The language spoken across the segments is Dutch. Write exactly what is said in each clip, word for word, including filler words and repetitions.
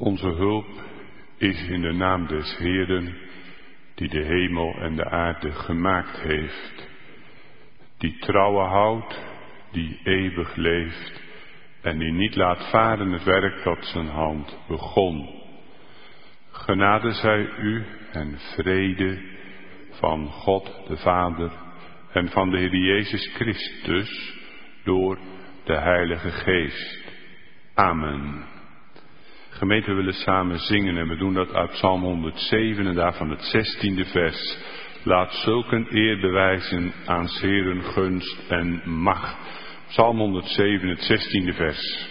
Onze hulp is in de naam des Heeren, die de hemel en de aarde gemaakt heeft, die trouwe houdt, die eeuwig leeft en die niet laat varen het werk dat zijn hand begon. Genade zij u en vrede van God de Vader en van de Heer Jezus Christus door de Heilige Geest. Amen. Gemeente, we willen samen zingen en we doen dat uit Psalm honderdzeven en daarvan het zestiende vers. Laat zulk een eer bewijzen aan 's Heeren gunst en macht. Psalm honderdzeven, het zestiende vers.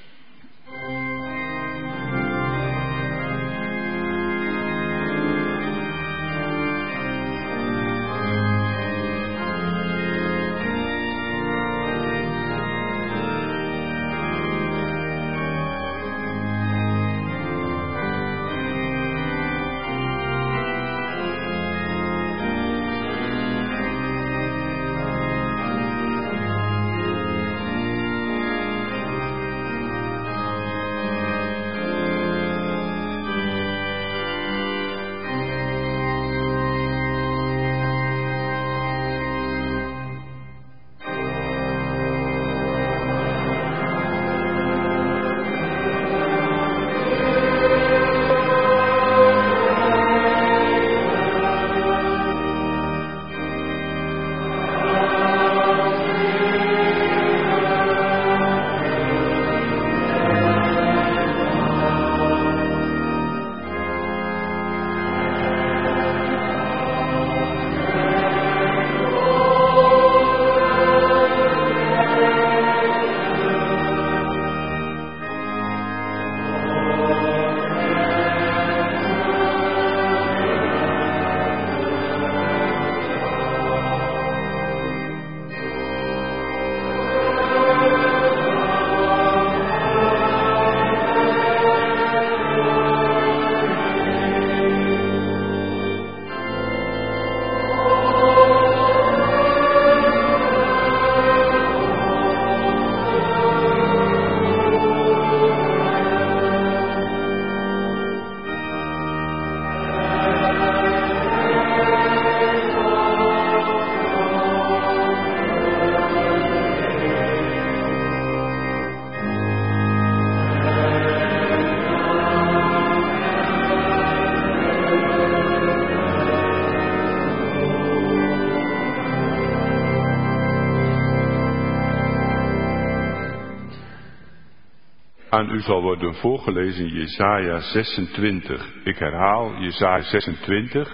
Aan u zal worden voorgelezen Jesaja zesentwintig. Ik herhaal Jesaja zesentwintig.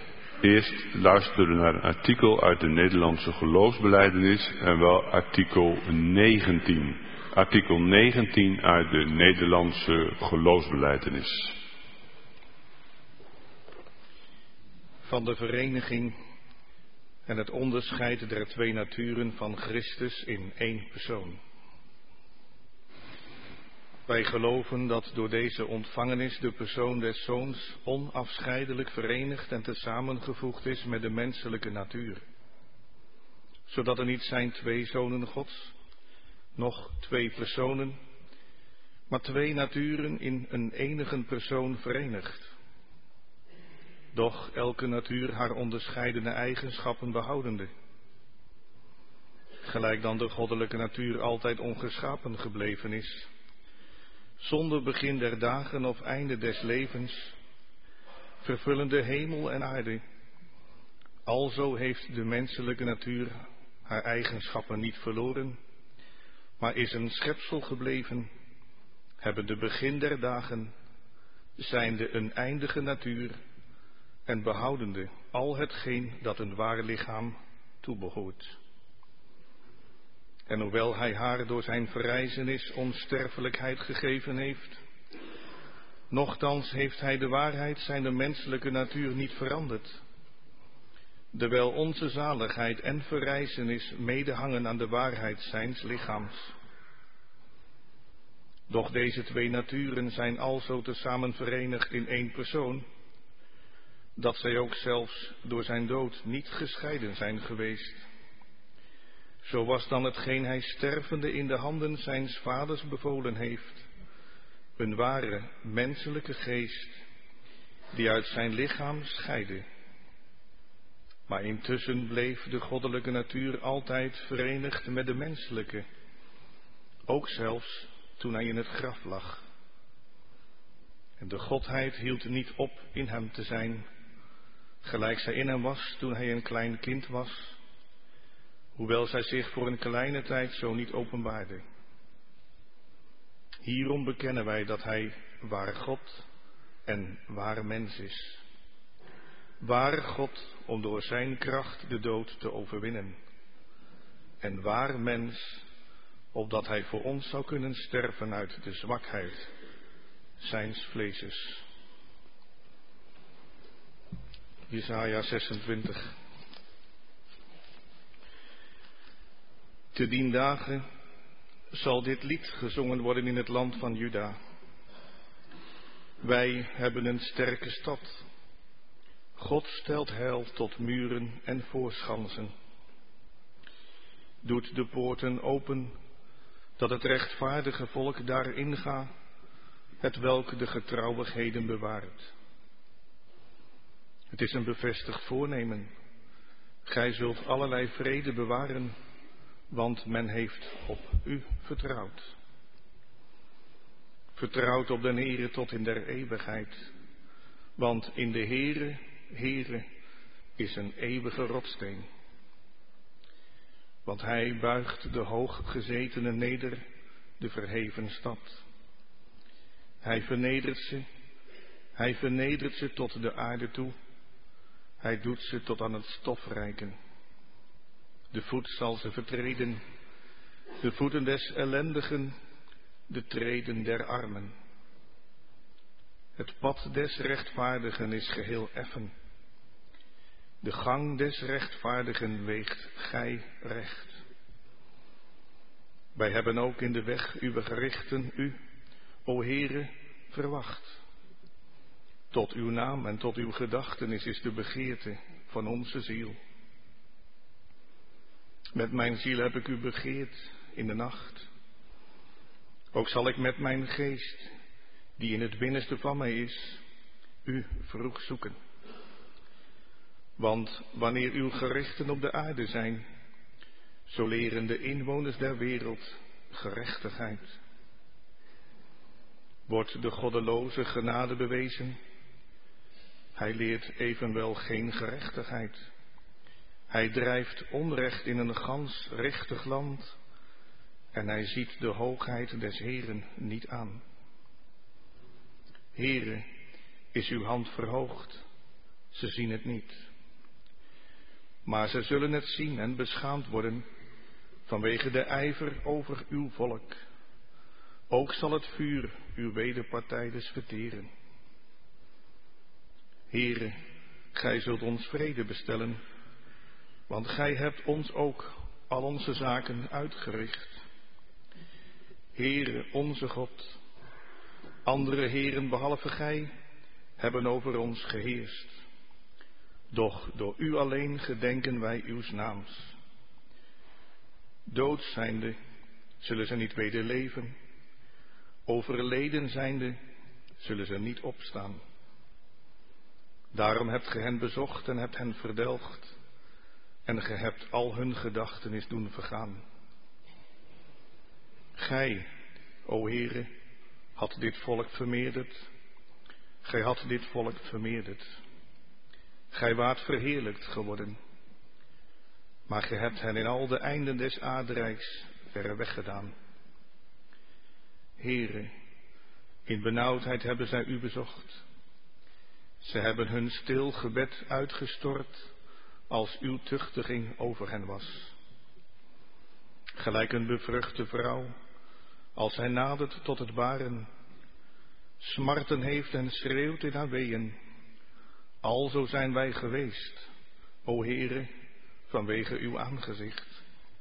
Eerst luisteren we naar een artikel uit de Nederlandse geloofsbelijdenis en wel artikel negentien. Artikel negentien uit de Nederlandse geloofsbelijdenis. Van de vereniging en het onderscheid der twee naturen van Christus in één persoon. Wij geloven dat door deze ontvangenis de persoon des Zoons onafscheidelijk verenigd en tesamengevoegd is met de menselijke natuur. Zodat er niet zijn twee zonen Gods, noch twee personen, maar twee naturen in een enige persoon verenigd. Doch elke natuur haar onderscheidene eigenschappen behoudende. Gelijk dan de goddelijke natuur altijd ongeschapen gebleven is, zonder begin der dagen of einde des levens, vervullende hemel en aarde. Alzo heeft de menselijke natuur haar eigenschappen niet verloren, maar is een schepsel gebleven, hebben de begin der dagen, zijnde een eindige natuur en behoudende al hetgeen dat een waar lichaam toebehoort. En hoewel hij haar door zijn verrijzenis onsterfelijkheid gegeven heeft, nochtans heeft hij de waarheid zijner menselijke natuur niet veranderd, dewijl onze zaligheid en verrijzenis medehangen aan de waarheid zijns lichaams. Doch deze twee naturen zijn alzo tezamen verenigd in één persoon, dat zij ook zelfs door zijn dood niet gescheiden zijn geweest. Zo was dan hetgeen hij stervende in de handen zijns vaders bevolen heeft, Een ware menselijke geest die uit zijn lichaam scheidde. Maar intussen bleef de goddelijke natuur altijd verenigd met de menselijke, ook zelfs toen hij in het graf lag. En de godheid hield niet op in hem te zijn, gelijk zij in hem was toen hij een klein kind was, hoewel zij zich voor een kleine tijd zo niet openbaarde. Hierom bekennen wij dat hij ware God en ware mens is. Ware God om door zijn kracht de dood te overwinnen. En ware mens, opdat hij voor ons zou kunnen sterven uit de zwakheid zijns vleeses. Jesaja zesentwintig. Te dien dagen zal dit lied gezongen worden in het land van Juda. Wij hebben een sterke stad. God stelt heil tot muren en voorschansen. Doet de poorten open, dat het rechtvaardige volk daarin gaat, het welk de getrouwigheden bewaart. Het is een bevestigd voornemen. Gij zult allerlei vrede bewaren, want men heeft op u vertrouwd. Vertrouwd op den Heere tot in der eeuwigheid, want in de Heere, Heere, is een eeuwige rotsteen. Want hij buigt de hooggezetenen neder, de verheven stad. Hij vernedert ze, hij vernedert ze tot de aarde toe. Hij doet ze tot aan het stof reiken. De voet zal ze vertreden, de voeten des ellendigen, de treden der armen. Het pad des rechtvaardigen is geheel effen. De gang des rechtvaardigen weegt gij recht. Wij hebben ook in de weg uw gerichten u, o Heere, verwacht. Tot uw naam en tot uw gedachtenis is de begeerte van onze ziel. Met mijn ziel heb ik u begeerd in de nacht. Ook zal ik met mijn geest, die in het binnenste van mij is, u vroeg zoeken. Want wanneer uw gerichten op de aarde zijn, zo leren de inwoners der wereld gerechtigheid. Wordt de goddeloze genade bewezen, hij leert evenwel geen gerechtigheid. Hij drijft onrecht in een gans richtig land en hij ziet de hoogheid des Heeren niet aan. Heere, is uw hand verhoogd, ze zien het niet. Maar ze zullen het zien en beschaamd worden vanwege de ijver over uw volk. Ook zal het vuur uw wederpartijders verteren. Heere, gij zult ons vrede bestellen, want gij hebt ons ook al onze zaken uitgericht. Heere, onze God, andere heren behalve gij hebben over ons geheerst. Doch door u alleen gedenken wij uws naams. Dood zijnde zullen ze niet weder leven. Overleden zijnde zullen ze niet opstaan. Daarom hebt ge hen bezocht en hebt hen verdelgd. En ge hebt al hun gedachtenis doen vergaan. Gij, o Heere, had dit volk vermeerderd. Gij had dit volk vermeerderd. Gij waart verheerlijkt geworden. Maar ge hebt hen in al de einden des aardrijks verre weggedaan. Heere, in benauwdheid hebben zij u bezocht. Ze hebben hun stil gebed uitgestort als uw tuchtiging over hen was. Gelijk een bevruchte vrouw, als zij nadert tot het baren, smarten heeft en schreeuwt in haar weeën. Alzo zijn wij geweest, o Heere, vanwege uw aangezicht.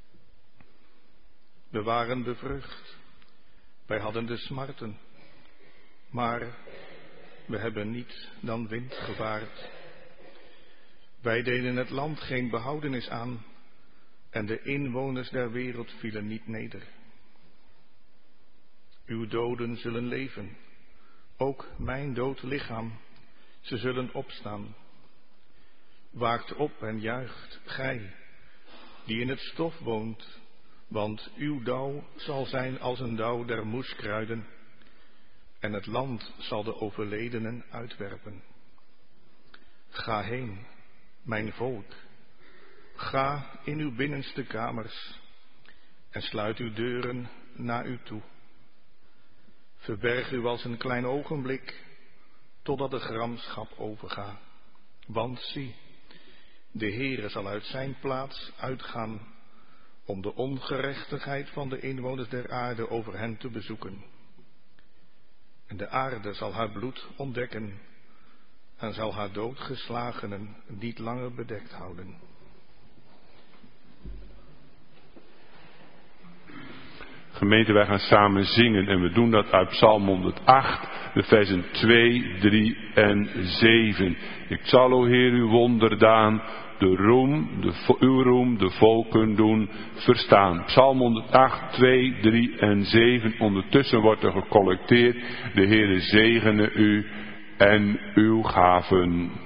We waren bevrucht, wij hadden de smarten, maar we hebben niet dan wind gevaard. Wij deden het land geen behoudenis aan en de inwoners der wereld vielen niet neder. Uw doden zullen leven, ook mijn dood lichaam, ze zullen opstaan. Waakt op en juicht, gij, die in het stof woont, want uw dauw zal zijn als een dauw der moeskruiden, en het land zal de overledenen uitwerpen. Ga heen, mijn volk, ga in uw binnenste kamers, en sluit uw deuren naar u toe. Verberg u als een klein ogenblik, totdat de gramschap overgaat. Want zie, de Heere zal uit zijn plaats uitgaan, om de ongerechtigheid van de inwoners der aarde over hen te bezoeken. En de aarde zal haar bloed ontdekken, en zal haar doodgeslagenen niet langer bedekt houden. Gemeente, wij gaan samen zingen en we doen dat uit Psalm honderdacht, de versen twee, drie en zeven. Ik zal, o Heer, uw wonderdaan, de roem, de, uw roem, de volken doen verstaan. Psalm honderdacht, twee, drie en zeven. Ondertussen wordt er gecollecteerd. De Heere zegene u en uw gaven.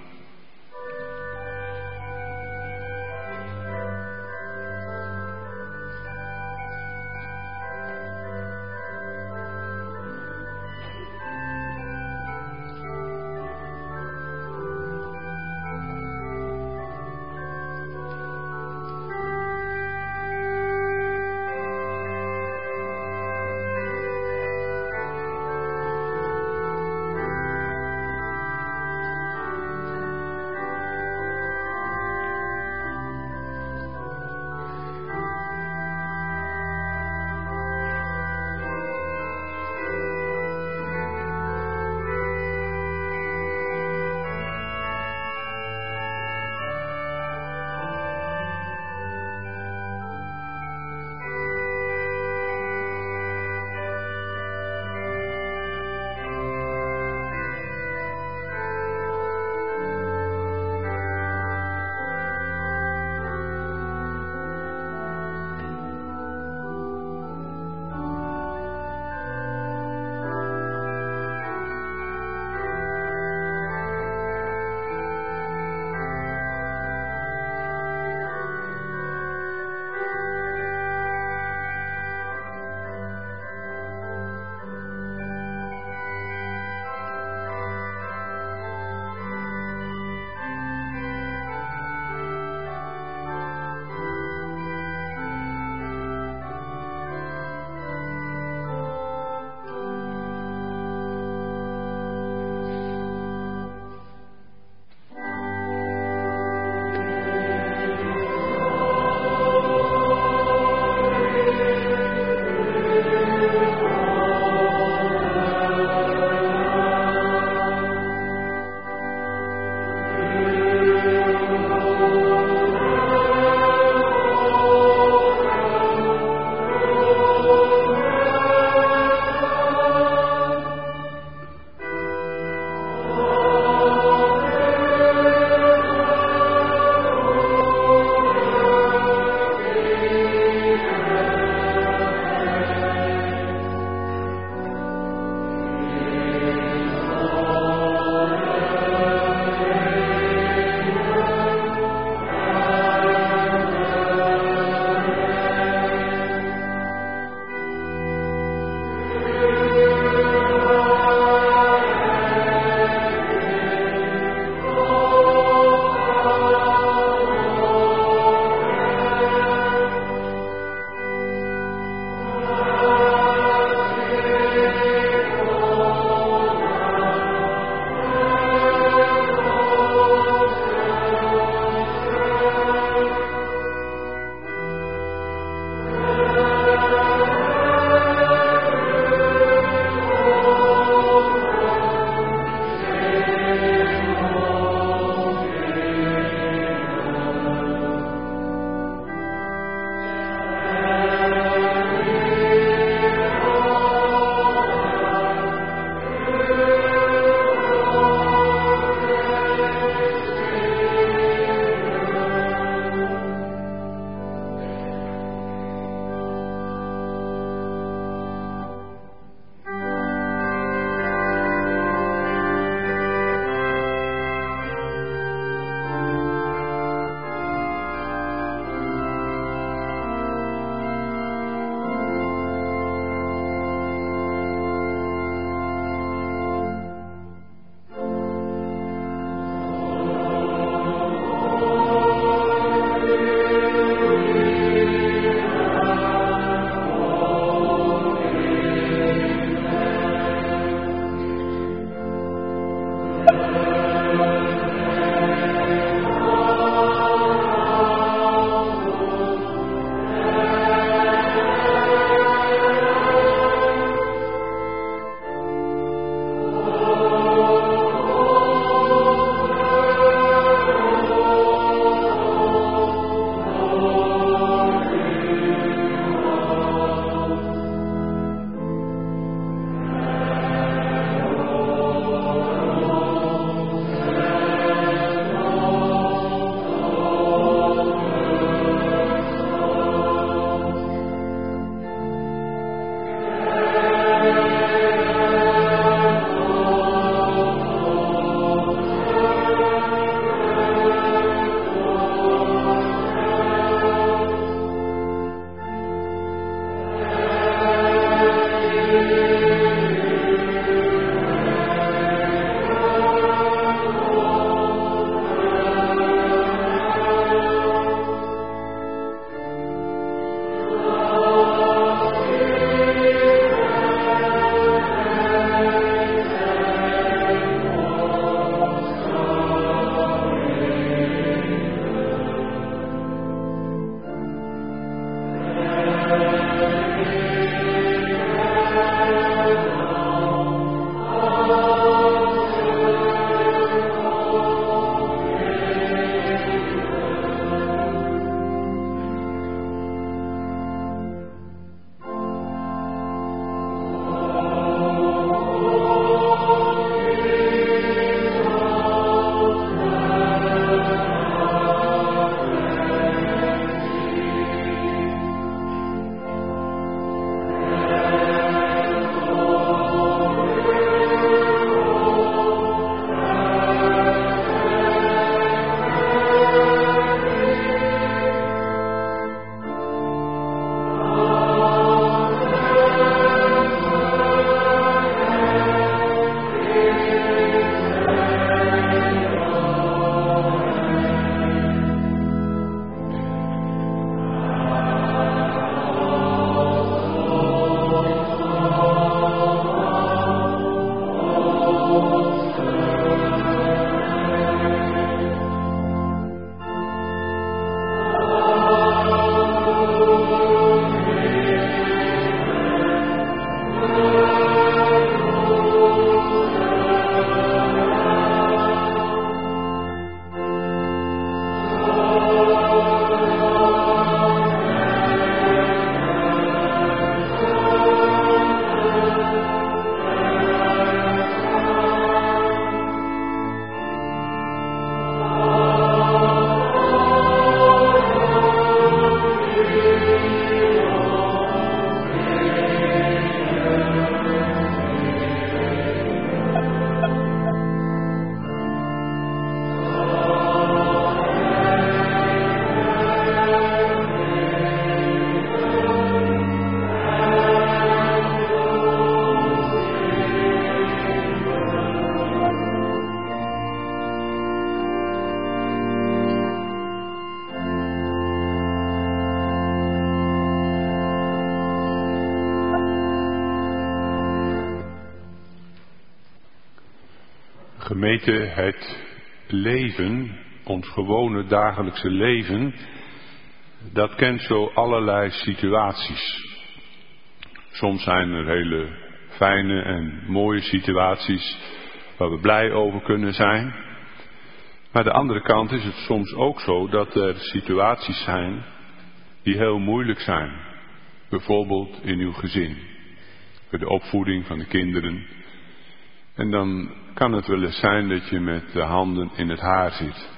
Gemeente, het leven, ons gewone dagelijkse leven, dat kent zo allerlei situaties. Soms zijn er hele fijne en mooie situaties waar we blij over kunnen zijn. Maar aan de andere kant is het soms ook zo dat er situaties zijn die heel moeilijk zijn. Bijvoorbeeld in uw gezin, voor de opvoeding van de kinderen. En dan kan het wel eens zijn dat je met de handen in het haar zit.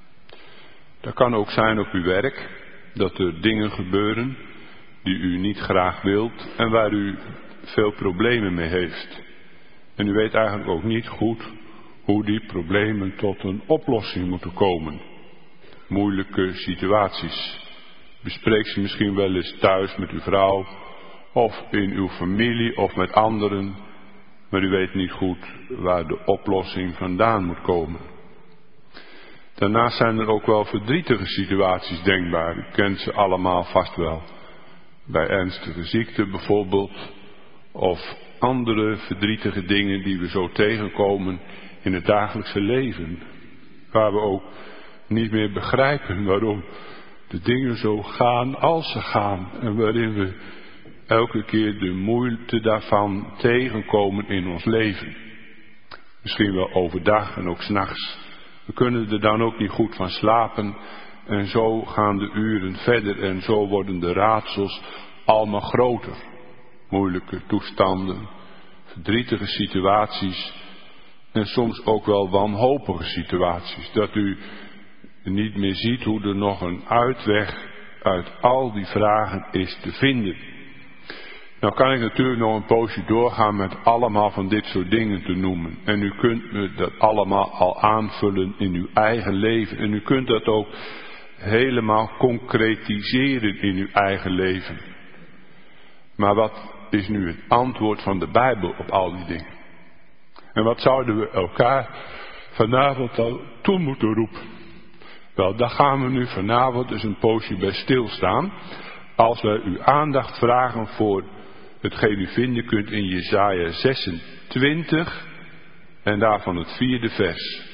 Dat kan ook zijn op uw werk, dat er dingen gebeuren die u niet graag wilt en waar u veel problemen mee heeft. En u weet eigenlijk ook niet goed hoe die problemen tot een oplossing moeten komen. Moeilijke situaties. Bespreek ze misschien wel eens thuis met uw vrouw of in uw familie of met anderen, maar u weet niet goed waar de oplossing vandaan moet komen. Daarnaast zijn er ook wel verdrietige situaties denkbaar. U kent ze allemaal vast wel. Bij ernstige ziekte bijvoorbeeld, of andere verdrietige dingen die we zo tegenkomen in het dagelijkse leven. Waar we ook niet meer begrijpen waarom de dingen zo gaan als ze gaan. En waarin we elke keer de moeite daarvan tegenkomen in ons leven. Misschien wel overdag en ook 's nachts. We kunnen er dan ook niet goed van slapen. En zo gaan de uren verder en zo worden de raadsels allemaal groter. Moeilijke toestanden, verdrietige situaties en soms ook wel wanhopige situaties. Dat u niet meer ziet hoe er nog een uitweg uit al die vragen is te vinden. Nou kan ik natuurlijk nog een poosje doorgaan met allemaal van dit soort dingen te noemen. En u kunt me dat allemaal al aanvullen in uw eigen leven. En u kunt dat ook helemaal concretiseren in uw eigen leven. Maar wat is nu het antwoord van de Bijbel op al die dingen? En wat zouden we elkaar vanavond al toe moeten roepen? Wel, daar gaan we nu vanavond dus een poosje bij stilstaan. Als wij uw aandacht vragen voor hetgeen u vinden kunt in Jesaja zesentwintig en daarvan het vierde vers.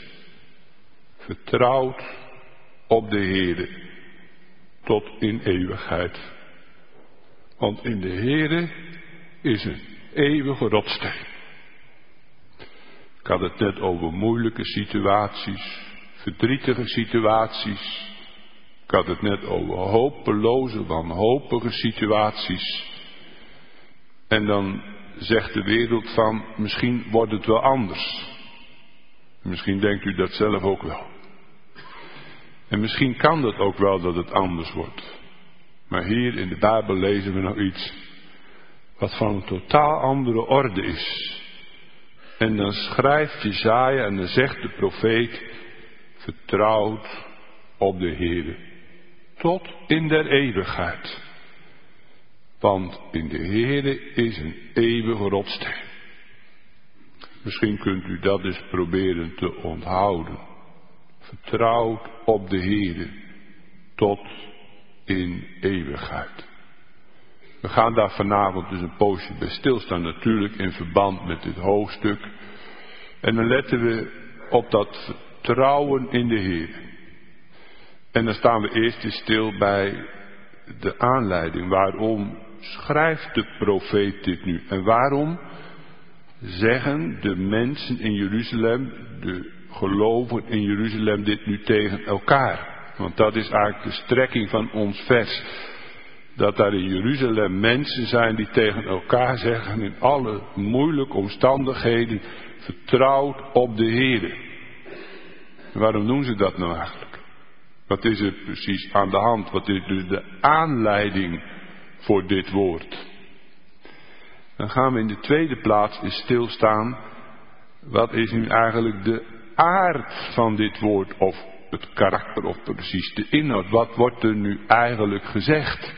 Vertrouwd op de Heere tot in eeuwigheid. Want in de Heere is een eeuwige rotssteen. Ik had het net over moeilijke situaties, verdrietige situaties. Ik had het net over hopeloze, wanhopige situaties. En dan zegt de wereld van, misschien wordt het wel anders. Misschien denkt u dat zelf ook wel. En misschien kan dat ook wel dat het anders wordt. Maar hier in de Bijbel lezen we nog iets wat van een totaal andere orde is. En dan schrijft Jesaja en dan zegt de profeet, vertrouwd op de Heere, tot in der eeuwigheid. Want in de Heere is een eeuwige rotsteen. Misschien kunt u dat eens proberen te onthouden. Vertrouwd op de Heere, tot in eeuwigheid. We gaan daar vanavond dus een poosje bij stilstaan, natuurlijk in verband met dit hoofdstuk. En dan letten we op dat vertrouwen in de Heer. En dan staan we eerst eens stil bij de aanleiding. Waarom schrijft de profeet dit nu? En waarom zeggen de mensen in Jeruzalem, de gelovigen in Jeruzalem, dit nu tegen elkaar? Want dat is eigenlijk de strekking van ons vers. Dat daar in Jeruzalem mensen zijn die tegen elkaar zeggen in alle moeilijke omstandigheden, vertrouwd op de Heere. Waarom doen ze dat nou eigenlijk? Wat is er precies aan de hand? Wat is dus de aanleiding voor dit woord? Dan gaan we in de tweede plaats eens stilstaan. Wat is nu eigenlijk de aard van dit woord? Of het karakter of precies de inhoud. Wat wordt er nu eigenlijk gezegd?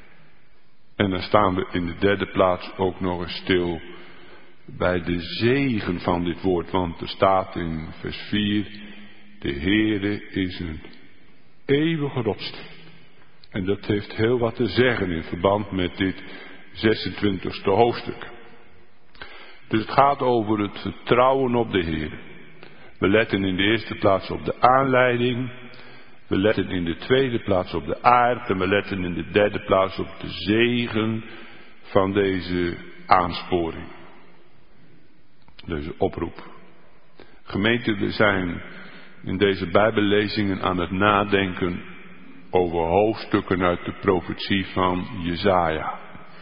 En dan staan we in de derde plaats ook nog eens stil bij de zegen van dit woord. Want er staat in vers vier, de Heere is een eeuwige rotsteen. En dat heeft heel wat te zeggen in verband met dit zesentwintigste hoofdstuk. Dus het gaat over het vertrouwen op de Heere. We letten in de eerste plaats op de aanleiding. We letten in de tweede plaats op de aard. En we letten in de derde plaats op de zegen van deze aansporing. Deze oproep. Gemeente, we zijn in deze bijbellezingen aan het nadenken over hoofdstukken uit de profetie van Jesaja.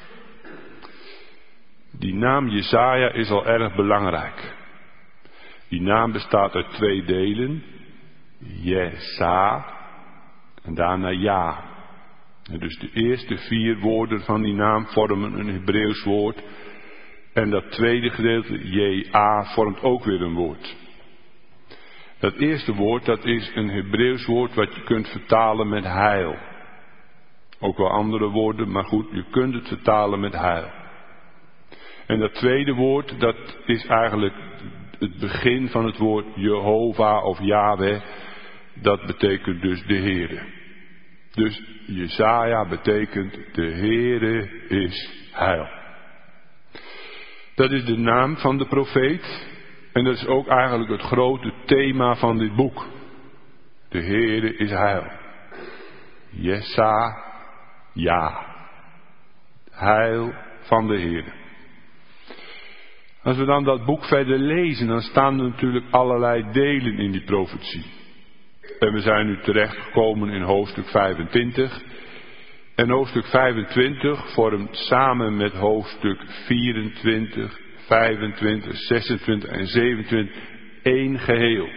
Die naam Jesaja is al erg belangrijk. Die naam bestaat uit twee delen. Jesa en daarna Ja. En dus de eerste vier woorden van die naam vormen een Hebreeuws woord. En dat tweede gedeelte, J-A, vormt ook weer een woord. Dat eerste woord, dat is een Hebreeuws woord wat je kunt vertalen met heil. Ook wel andere woorden, maar goed, je kunt het vertalen met heil. En dat tweede woord, dat is eigenlijk het begin van het woord Jehovah of Yahweh. Dat betekent dus de Heere. Dus Jesaja betekent de Heere is heil. Dat is de naam van de profeet. En dat is ook eigenlijk het grote thema van dit boek. De Heere is heil. Jesa, ja. Heil van de Heere. Als we dan dat boek verder lezen, dan staan er natuurlijk allerlei delen in die profetie. En we zijn nu terechtgekomen in hoofdstuk vijfentwintig. En hoofdstuk vijfentwintig vormt samen met hoofdstuk vierentwintig, vijfentwintig, zesentwintig en zevenentwintig één geheel.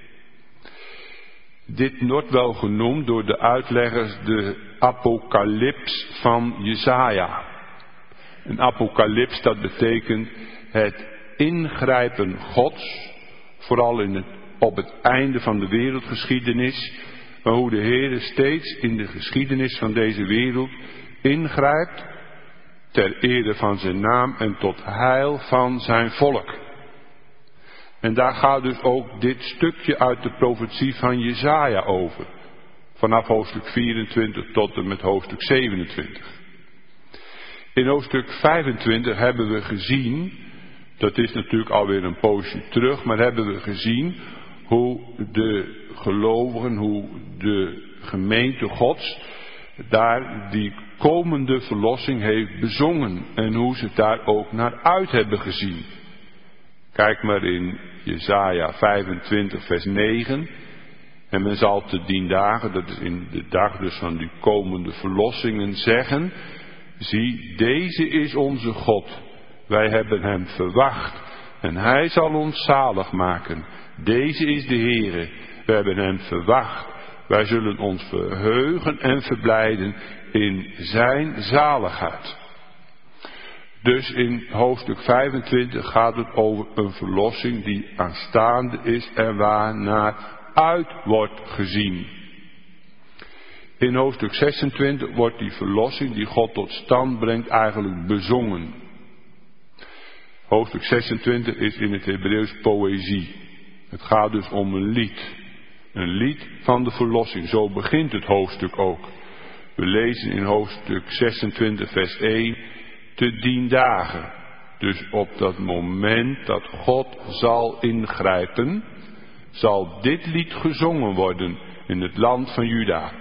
Dit wordt wel genoemd door de uitleggers de apocalyps van Jesaja. Een apocalyps, dat betekent het ingrijpen Gods, vooral in het, op het einde van de wereldgeschiedenis, maar hoe de Heer steeds in de geschiedenis van deze wereld ingrijpt ter ere van zijn naam en tot heil van zijn volk. En daar gaat dus ook dit stukje uit de profetie van Jesaja over. Vanaf hoofdstuk vierentwintig tot en met hoofdstuk zevenentwintig. In hoofdstuk vijfentwintig hebben we gezien, dat is natuurlijk alweer een poosje terug, maar hebben we gezien hoe de gelovigen, hoe de gemeente Gods daar die komende verlossing heeft bezongen en hoe ze daar ook naar uit hebben gezien. Kijk maar in Jesaja vijfentwintig vers negen. En men zal te dien dagen, dat is in de dag dus van die komende verlossingen, zeggen: zie, deze is onze God. Wij hebben hem verwacht en hij zal ons zalig maken. Deze is de Heere. We hebben hem verwacht. Wij zullen ons verheugen en verblijden in zijn zaligheid. Dus in hoofdstuk vijfentwintig gaat het over een verlossing die aanstaande is en waarnaar uit wordt gezien. In hoofdstuk zesentwintig wordt die verlossing die God tot stand brengt eigenlijk bezongen. Hoofdstuk zesentwintig is in het Hebreeuws poëzie. Het gaat dus om een lied. Een lied van de verlossing. Zo begint het hoofdstuk ook. We lezen in hoofdstuk zesentwintig vers één. Te dien dagen. Dus op dat moment dat God zal ingrijpen, zal dit lied gezongen worden in het land van Juda.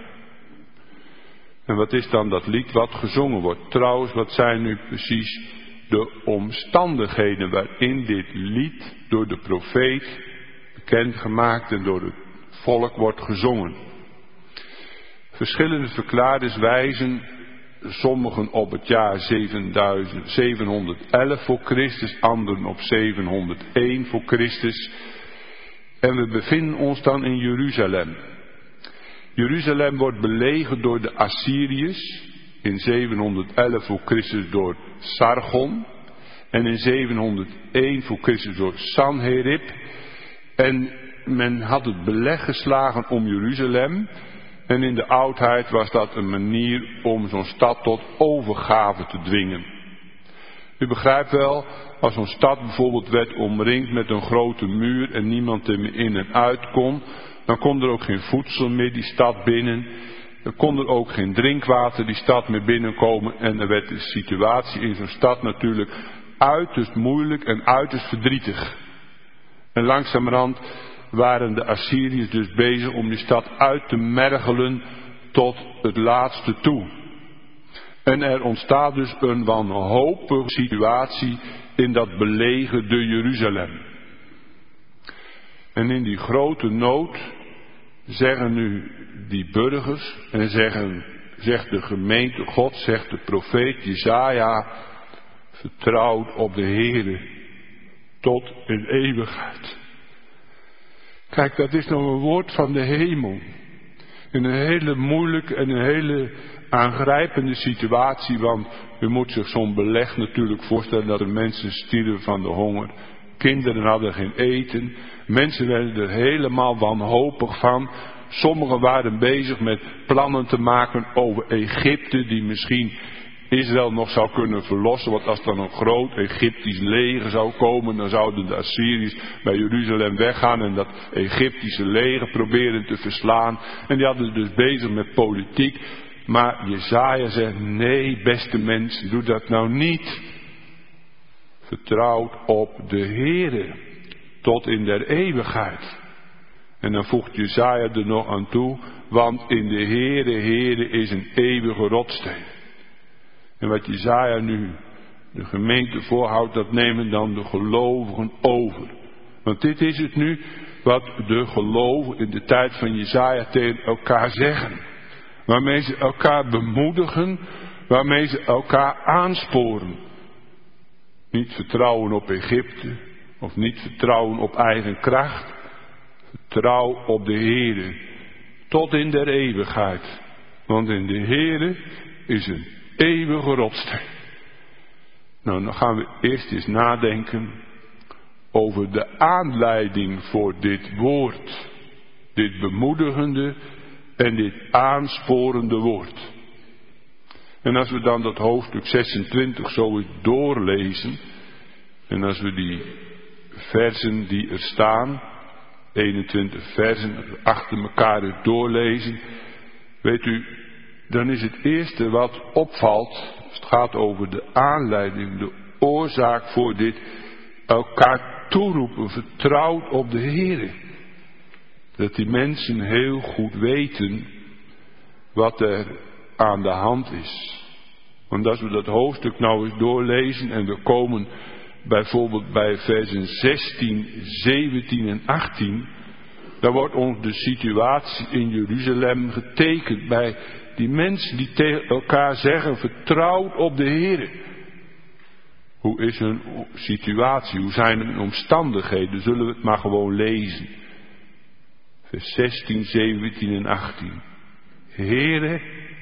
En wat is dan dat lied wat gezongen wordt? Trouwens, wat zijn nu precies de omstandigheden waarin dit lied door de profeet bekendgemaakt en door het volk wordt gezongen? Verschillende verklaarders wijzen, sommigen op het jaar zevenhonderdelf voor Christus, anderen op zevenhonderdéén voor Christus. En we bevinden ons dan in Jeruzalem. Jeruzalem wordt belegerd door de Assyriërs, in zevenhonderdelf voor Christus door Sargon en in zevenhonderdéén voor Christus door Sanherib. En men had het beleg geslagen om Jeruzalem. En in de oudheid was dat een manier om zo'n stad tot overgave te dwingen. U begrijpt wel, als zo'n stad bijvoorbeeld werd omringd met een grote muur en niemand er meer in en uit kon, dan kon er ook geen voedsel meer die stad binnen. Er kon er ook geen drinkwater die stad meer binnenkomen. En er werd de situatie in zo'n stad natuurlijk uiterst moeilijk en uiterst verdrietig. En langzamerhand waren de Assyriërs dus bezig om die stad uit te mergelen tot het laatste toe. En er ontstaat dus een wanhopige situatie in dat belegerde Jeruzalem. En in die grote nood zeggen nu die burgers en zeggen, zegt de gemeente God, zegt de profeet Jesaja, vertrouwt op de Heere tot in eeuwigheid. Kijk, dat is nou een woord van de hemel. In een hele moeilijke en een hele aangrijpende situatie, want u moet zich zo'n beleg natuurlijk voorstellen dat er mensen stierven van de honger. Kinderen hadden geen eten. Mensen werden er helemaal wanhopig van. Sommigen waren bezig met plannen te maken over Egypte, die misschien Israël nog zou kunnen verlossen. Want als dan een groot Egyptisch leger zou komen, dan zouden de Assyriërs bij Jeruzalem weggaan en dat Egyptische leger proberen te verslaan. En die hadden dus bezig met politiek. Maar Jesaja zegt, nee beste mensen, doe dat nou niet. Vertrouwt op de Heere tot in der eeuwigheid. En dan voegt Jesaja er nog aan toe, want in de Heere, Heere is een eeuwige rotsteen. En wat Jesaja nu de gemeente voorhoudt, dat nemen dan de gelovigen over. Want dit is het nu wat de gelovigen in de tijd van Jesaja tegen elkaar zeggen. Waarmee ze elkaar bemoedigen, waarmee ze elkaar aansporen. Niet vertrouwen op Egypte, of niet vertrouwen op eigen kracht. Vertrouw op de Heere, tot in der eeuwigheid. Want in de Heere is een eeuwige rotsteen. Nou, dan gaan we eerst eens nadenken over de aanleiding voor dit woord. Dit bemoedigende en dit aansporende woord. En als we dan dat hoofdstuk zesentwintig zo eens doorlezen, en als we die versen die er staan, eenentwintig versen, achter elkaar eens doorlezen, weet u, dan is het eerste wat opvalt, het gaat over de aanleiding, de oorzaak voor dit elkaar toeroepen, vertrouwd op de Heere. Dat die mensen heel goed weten wat er aan de hand is. Want als we dat hoofdstuk nou eens doorlezen en we komen bijvoorbeeld bij versen zestien, zeventien en achttien, dan wordt ons de situatie in Jeruzalem getekend bij die mensen die tegen elkaar zeggen, vertrouwd op de Heere. Hoe is hun situatie? Hoe zijn hun omstandigheden? Zullen we het maar gewoon lezen. Vers zestien, zeventien en achttien. Heere,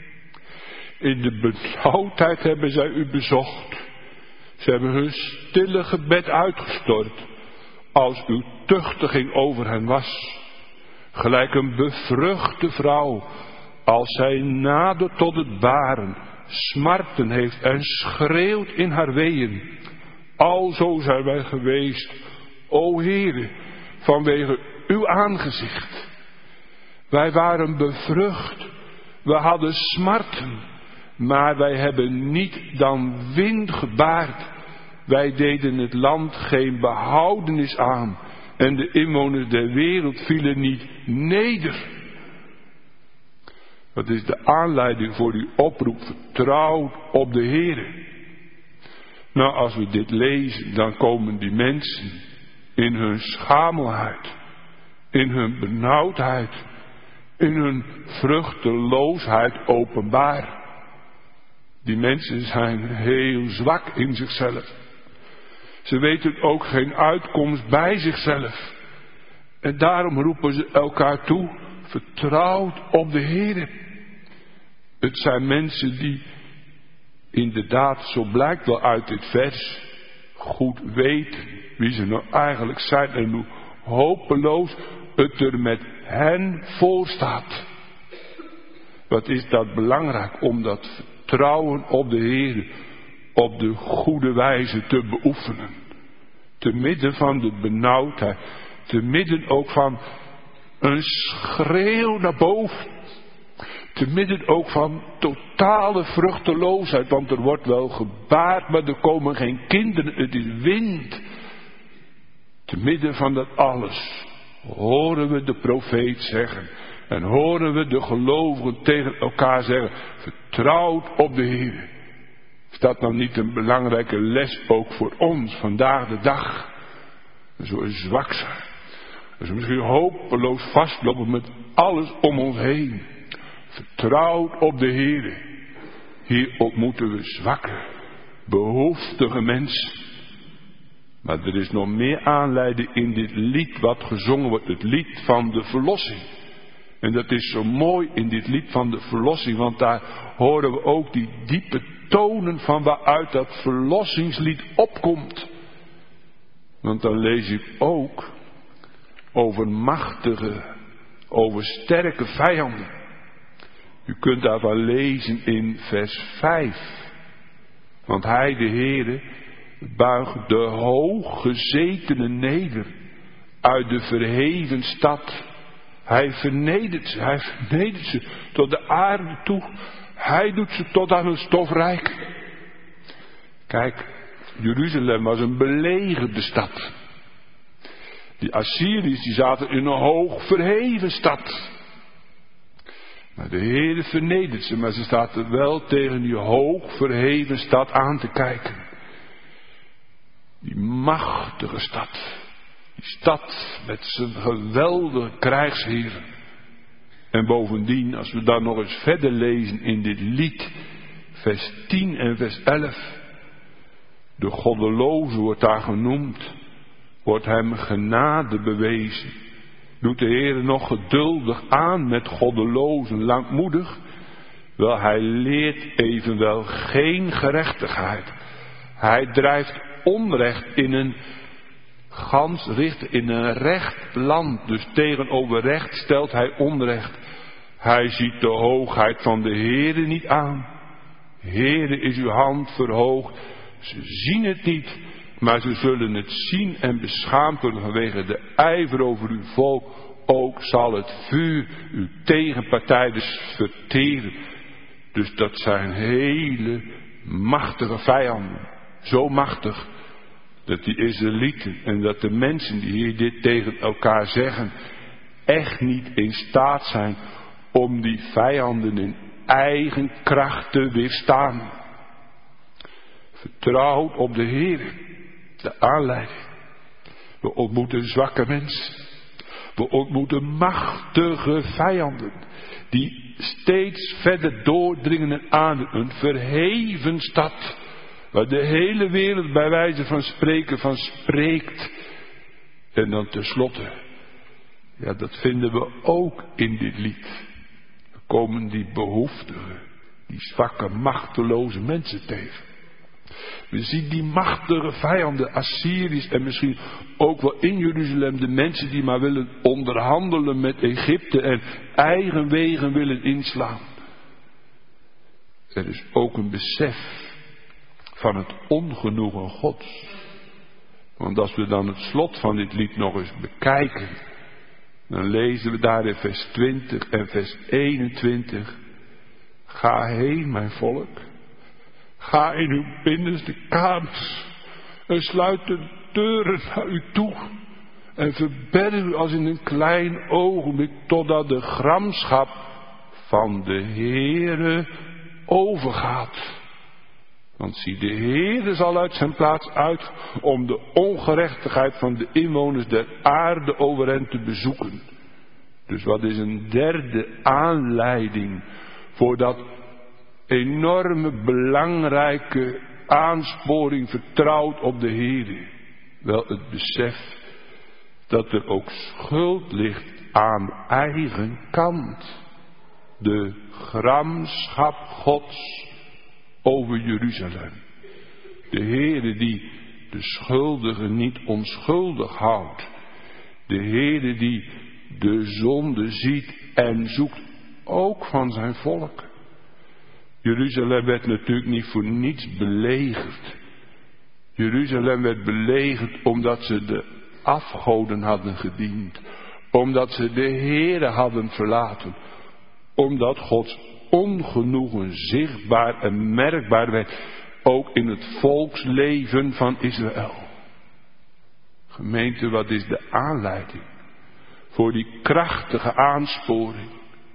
in de benauwdheid hebben zij u bezocht. Ze hebben hun stille gebed uitgestort, als uw tuchtiging over hen was. Gelijk een bevruchte vrouw, als zij nadert tot het baren, smarten heeft en schreeuwt in haar weeën. Alzo zijn wij geweest, o Heere, vanwege uw aangezicht. Wij waren bevrucht, we hadden smarten, maar wij hebben niet dan wind gebaard. Wij deden het land geen behoudenis aan en de inwoners der wereld vielen niet neder. Wat is de aanleiding voor die oproep, vertrouw op de Heere? Nou, als we dit lezen, dan komen die mensen in hun schamelheid, in hun benauwdheid, in hun vruchteloosheid openbaar. Die mensen zijn heel zwak in zichzelf. Ze weten ook geen uitkomst bij zichzelf. En daarom roepen ze elkaar toe, vertrouwd op de Heere. Het zijn mensen die inderdaad, zo blijkt wel uit dit vers, goed weten wie ze nou eigenlijk zijn en hoe hopeloos het er met hen voor staat. Wat is dat belangrijk om dat vertrouwen op de Heer op de goede wijze te beoefenen. Te midden van de benauwdheid, te midden ook van een schreeuw naar boven. Te midden ook van totale vruchteloosheid, want er wordt wel gebaard, maar er komen geen kinderen, het is wind. Te midden van dat alles horen we de profeet zeggen. En horen we de gelovigen tegen elkaar zeggen. Vertrouwt op de Heer. Is dat nou niet een belangrijke les ook voor ons vandaag de dag? We zo zwak zijn. We misschien hopeloos vastlopen met alles om ons heen. Vertrouwt op de Heer. Hier ontmoeten we zwakke, behoeftige mensen. Maar er is nog meer aanleiding in dit lied wat gezongen wordt. Het lied van de verlossing. En dat is zo mooi in dit lied van de verlossing. Want daar horen we ook die diepe tonen van waaruit dat verlossingslied opkomt. Want dan lees ik ook over machtige, over sterke vijanden. U kunt daarvan lezen in vers vijf. Want hij, de Heere, buigt de hooggezetenen neder uit de verheven stad. Hij vernedert ze, hij vernedert ze tot de aarde toe. Hij doet ze tot aan een stofrijk. Kijk, Jeruzalem was een belegerde stad. Die Assyriërs die zaten in een hoog verheven stad. Maar de Heere vernedert ze, maar ze zaten wel tegen die hoog verheven stad aan te kijken. Die machtige stad. Die stad met zijn geweldige krijgsheren. En bovendien, als we dan nog eens verder lezen in dit lied, vers tien en vers elf. De goddeloze wordt daar genoemd. Wordt hem genade bewezen. Doet de Heer nog geduldig aan met goddelozen, langmoedig? Wel, hij leert evenwel geen gerechtigheid. Hij drijft onrecht in een gans richt, in een recht land. Dus tegenover recht stelt hij onrecht. Hij ziet de hoogheid van de Heere niet aan. Heere, is uw hand verhoogd. Ze zien het niet, maar ze zullen het zien en beschaamd worden vanwege de ijver over uw volk. Ook zal het vuur uw tegenpartij dus verteren. Dus dat zijn hele machtige vijanden. Zo machtig dat die Israëlieten en dat de mensen die hier dit tegen elkaar zeggen echt niet in staat zijn om die vijanden in eigen kracht te weerstaan. Vertrouwt op de Heer, de aanleiding. We ontmoeten zwakke mensen. We ontmoeten machtige vijanden die steeds verder doordringen en aan een verheven stad. Waar de hele wereld bij wijze van spreken van spreekt. En dan tenslotte, ja, dat vinden we ook in dit lied. We komen die behoeftige, die zwakke, machteloze mensen tegen. We zien die machtige vijanden, Assyriërs en misschien ook wel in Jeruzalem de mensen die maar willen onderhandelen met Egypte en eigen wegen willen inslaan. Er is ook een besef van het ongenoegen Gods. Want als we dan het slot van dit lied nog eens bekijken, dan lezen we daar in vers twintig en vers eenentwintig. Ga heen, mijn volk. Ga in uw binnenste kamers en sluit de deuren naar u toe. En verberg u als in een klein ogenblik totdat de gramschap van de Heere overgaat. Want zie, de Heere zal uit zijn plaats uit om de ongerechtigheid van de inwoners der aarde over hen te bezoeken. Dus wat is een derde aanleiding voor dat enorme belangrijke aansporing vertrouwd op de Heere? Wel, het besef dat er ook schuld ligt aan eigen kant. De gramschap Gods over Jeruzalem. De Heere die de schuldigen niet onschuldig houdt. De Heere die de zonde ziet en zoekt ook van zijn volk. Jeruzalem werd natuurlijk niet voor niets belegerd. Jeruzalem werd belegerd omdat ze de afgoden hadden gediend. Omdat ze de Heere hadden verlaten. Omdat Gods ongenoegen zichtbaar en merkbaar werd. Ook in het volksleven van Israël. Gemeente, wat is de aanleiding voor die krachtige aansporing.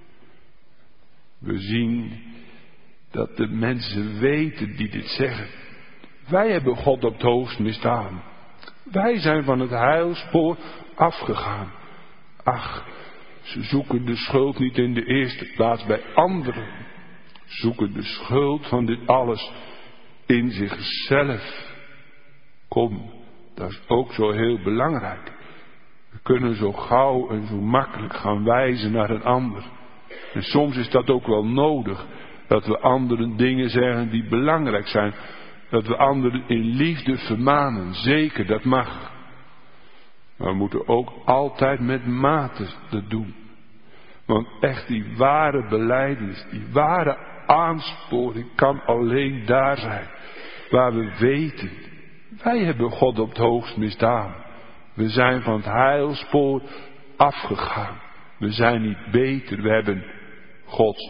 We zien dat de mensen weten die dit zeggen. Wij hebben God op het hoogst misdaan. Wij zijn van het heilspoor afgegaan. Ach, ze zoeken de schuld niet in de eerste plaats bij anderen. Zoeken de schuld van dit alles in zichzelf. Kom, dat is ook zo heel belangrijk. We kunnen zo gauw en zo makkelijk gaan wijzen naar een ander. En soms is dat ook wel nodig. Dat we anderen dingen zeggen die belangrijk zijn. Dat we anderen in liefde vermanen. Zeker, dat mag. Maar we moeten ook altijd met mate dat doen. Want echt die ware belijdenis, die ware aansporing kan alleen daar zijn. Waar we weten, wij hebben God op het hoogst misdaan. We zijn van het heilspoor afgegaan. We zijn niet beter. We hebben Gods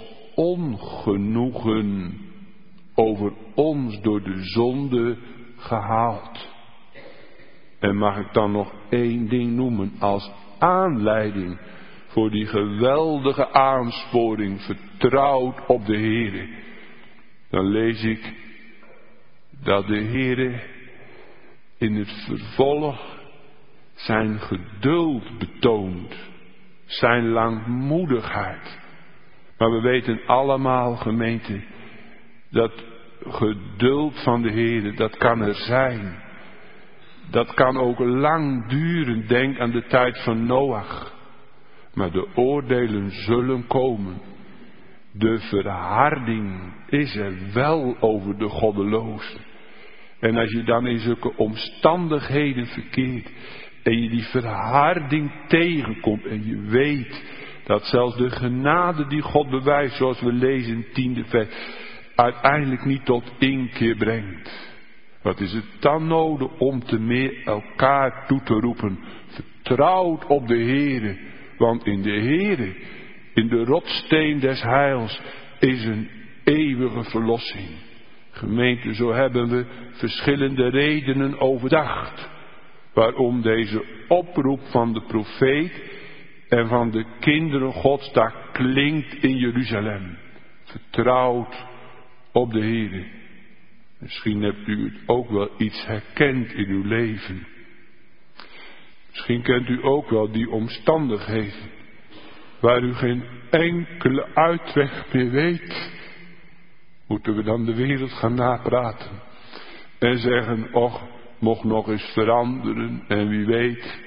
ongenoegen over ons door de zonde gehaald. En mag ik dan nog één ding noemen als aanleiding voor die geweldige aansporing, vertrouwd op de Heere. Dan lees ik dat de Heere in het vervolg zijn geduld betoont, zijn langmoedigheid. Maar we weten allemaal, gemeente, dat geduld van de Heere, dat kan er zijn. Dat kan ook lang duren, denk aan de tijd van Noach. Maar de oordelen zullen komen. De verharding is er wel over de goddelozen. En als je dan in zulke omstandigheden verkeert en je die verharding tegenkomt en je weet dat zelfs de genade die God bewijst, zoals we lezen in het tiende vers, uiteindelijk niet tot inkeer brengt. Wat is het dan nodig om te meer elkaar toe te roepen? Vertrouwd op de Heere, want in de Heere, in de rotsteen des heils, is een eeuwige verlossing. Gemeente, zo hebben we verschillende redenen overdacht waarom deze oproep van de profeet en van de kinderen Gods daar klinkt in Jeruzalem. Vertrouwd op de Heere. Misschien hebt u het ook wel iets herkend in uw leven. Misschien kent u ook wel die omstandigheden waar u geen enkele uitweg meer weet. Moeten we dan de wereld gaan napraten en zeggen, och, mocht nog eens veranderen en wie weet,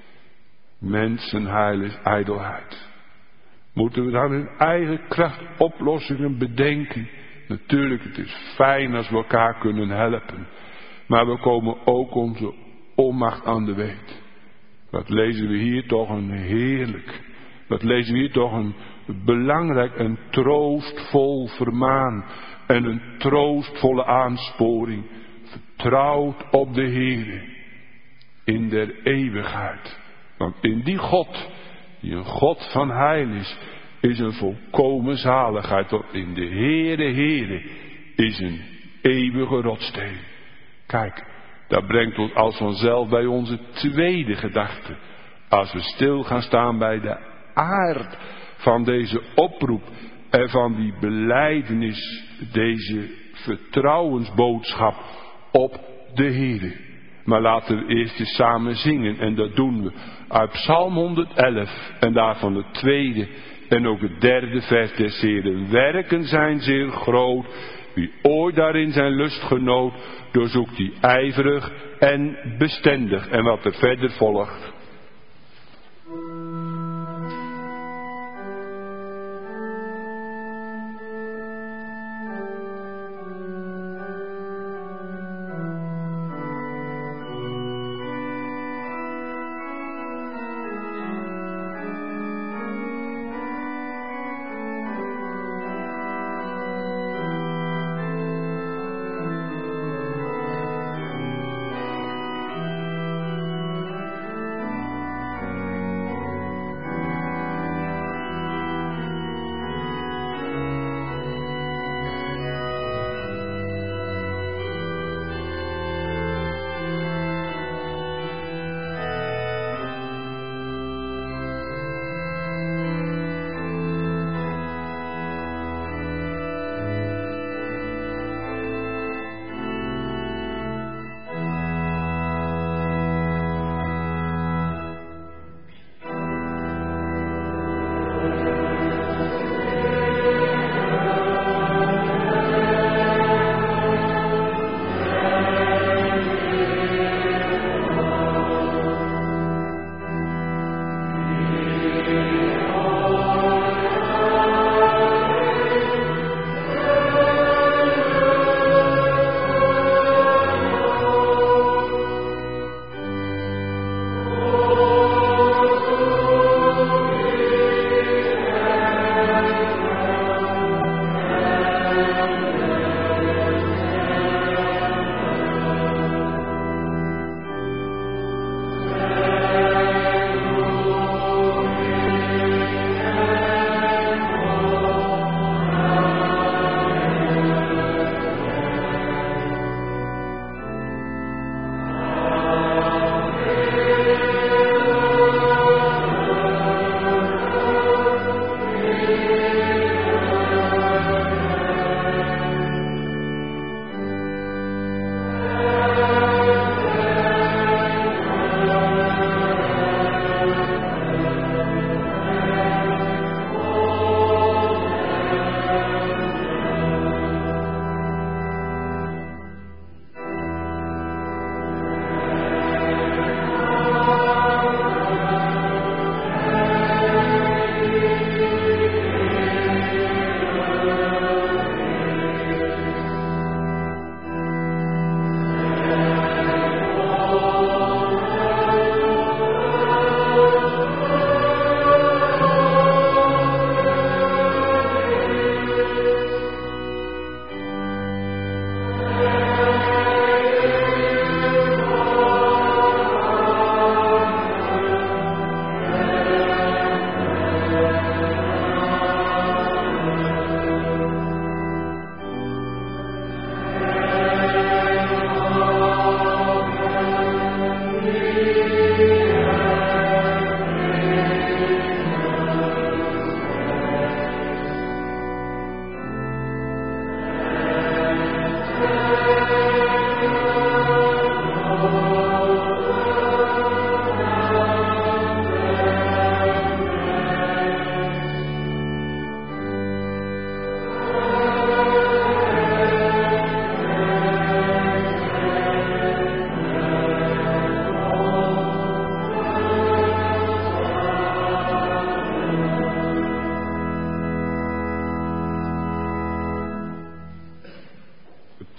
mensenheil is ijdelheid. Moeten we dan in eigen kracht oplossingen bedenken? Natuurlijk, het is fijn als we elkaar kunnen helpen. Maar we komen ook onze onmacht aan de weet. Wat lezen we hier toch een heerlijk. Wat lezen we hier toch een belangrijk, een troostvol vermaan. En een troostvolle aansporing. Vertrouwd op de Heere. In der eeuwigheid. Want in die God, die een God van heil is, is een volkomen zaligheid. Want in de Heere, Heere is een eeuwige rotsteen. Kijk, dat brengt ons als vanzelf bij onze tweede gedachte. Als we stil gaan staan bij de aard van deze oproep en van die belijdenis, deze vertrouwensboodschap op de Heere. Maar laten we eerst eens samen zingen en dat doen we uit Psalm honderd-elf en daarvan het tweede en ook het derde vers des Heeren. Werken zijn zeer groot, wie ooit daarin zijn lust genoot, doorzoekt die ijverig en bestendig. En wat er verder volgt.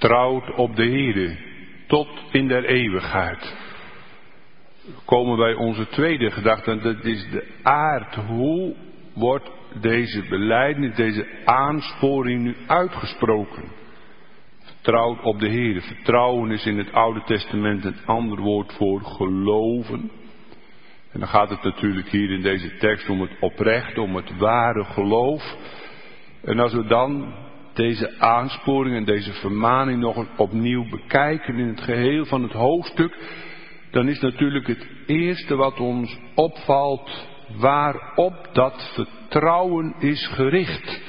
vertrouwt op de Heere tot in der eeuwigheid. Komen wij onze tweede gedachte, en dat is de aard. Hoe wordt deze belijdenis, deze aansporing nu uitgesproken? Vertrouwt op de Heere. Vertrouwen is in het Oude Testament een ander woord voor geloven. En dan gaat het natuurlijk hier in deze tekst om het oprechte, om het ware geloof. En als we dan deze aansporing en deze vermaning nog eens opnieuw bekijken in het geheel van het hoofdstuk, dan is natuurlijk het eerste wat ons opvalt waarop dat vertrouwen is gericht.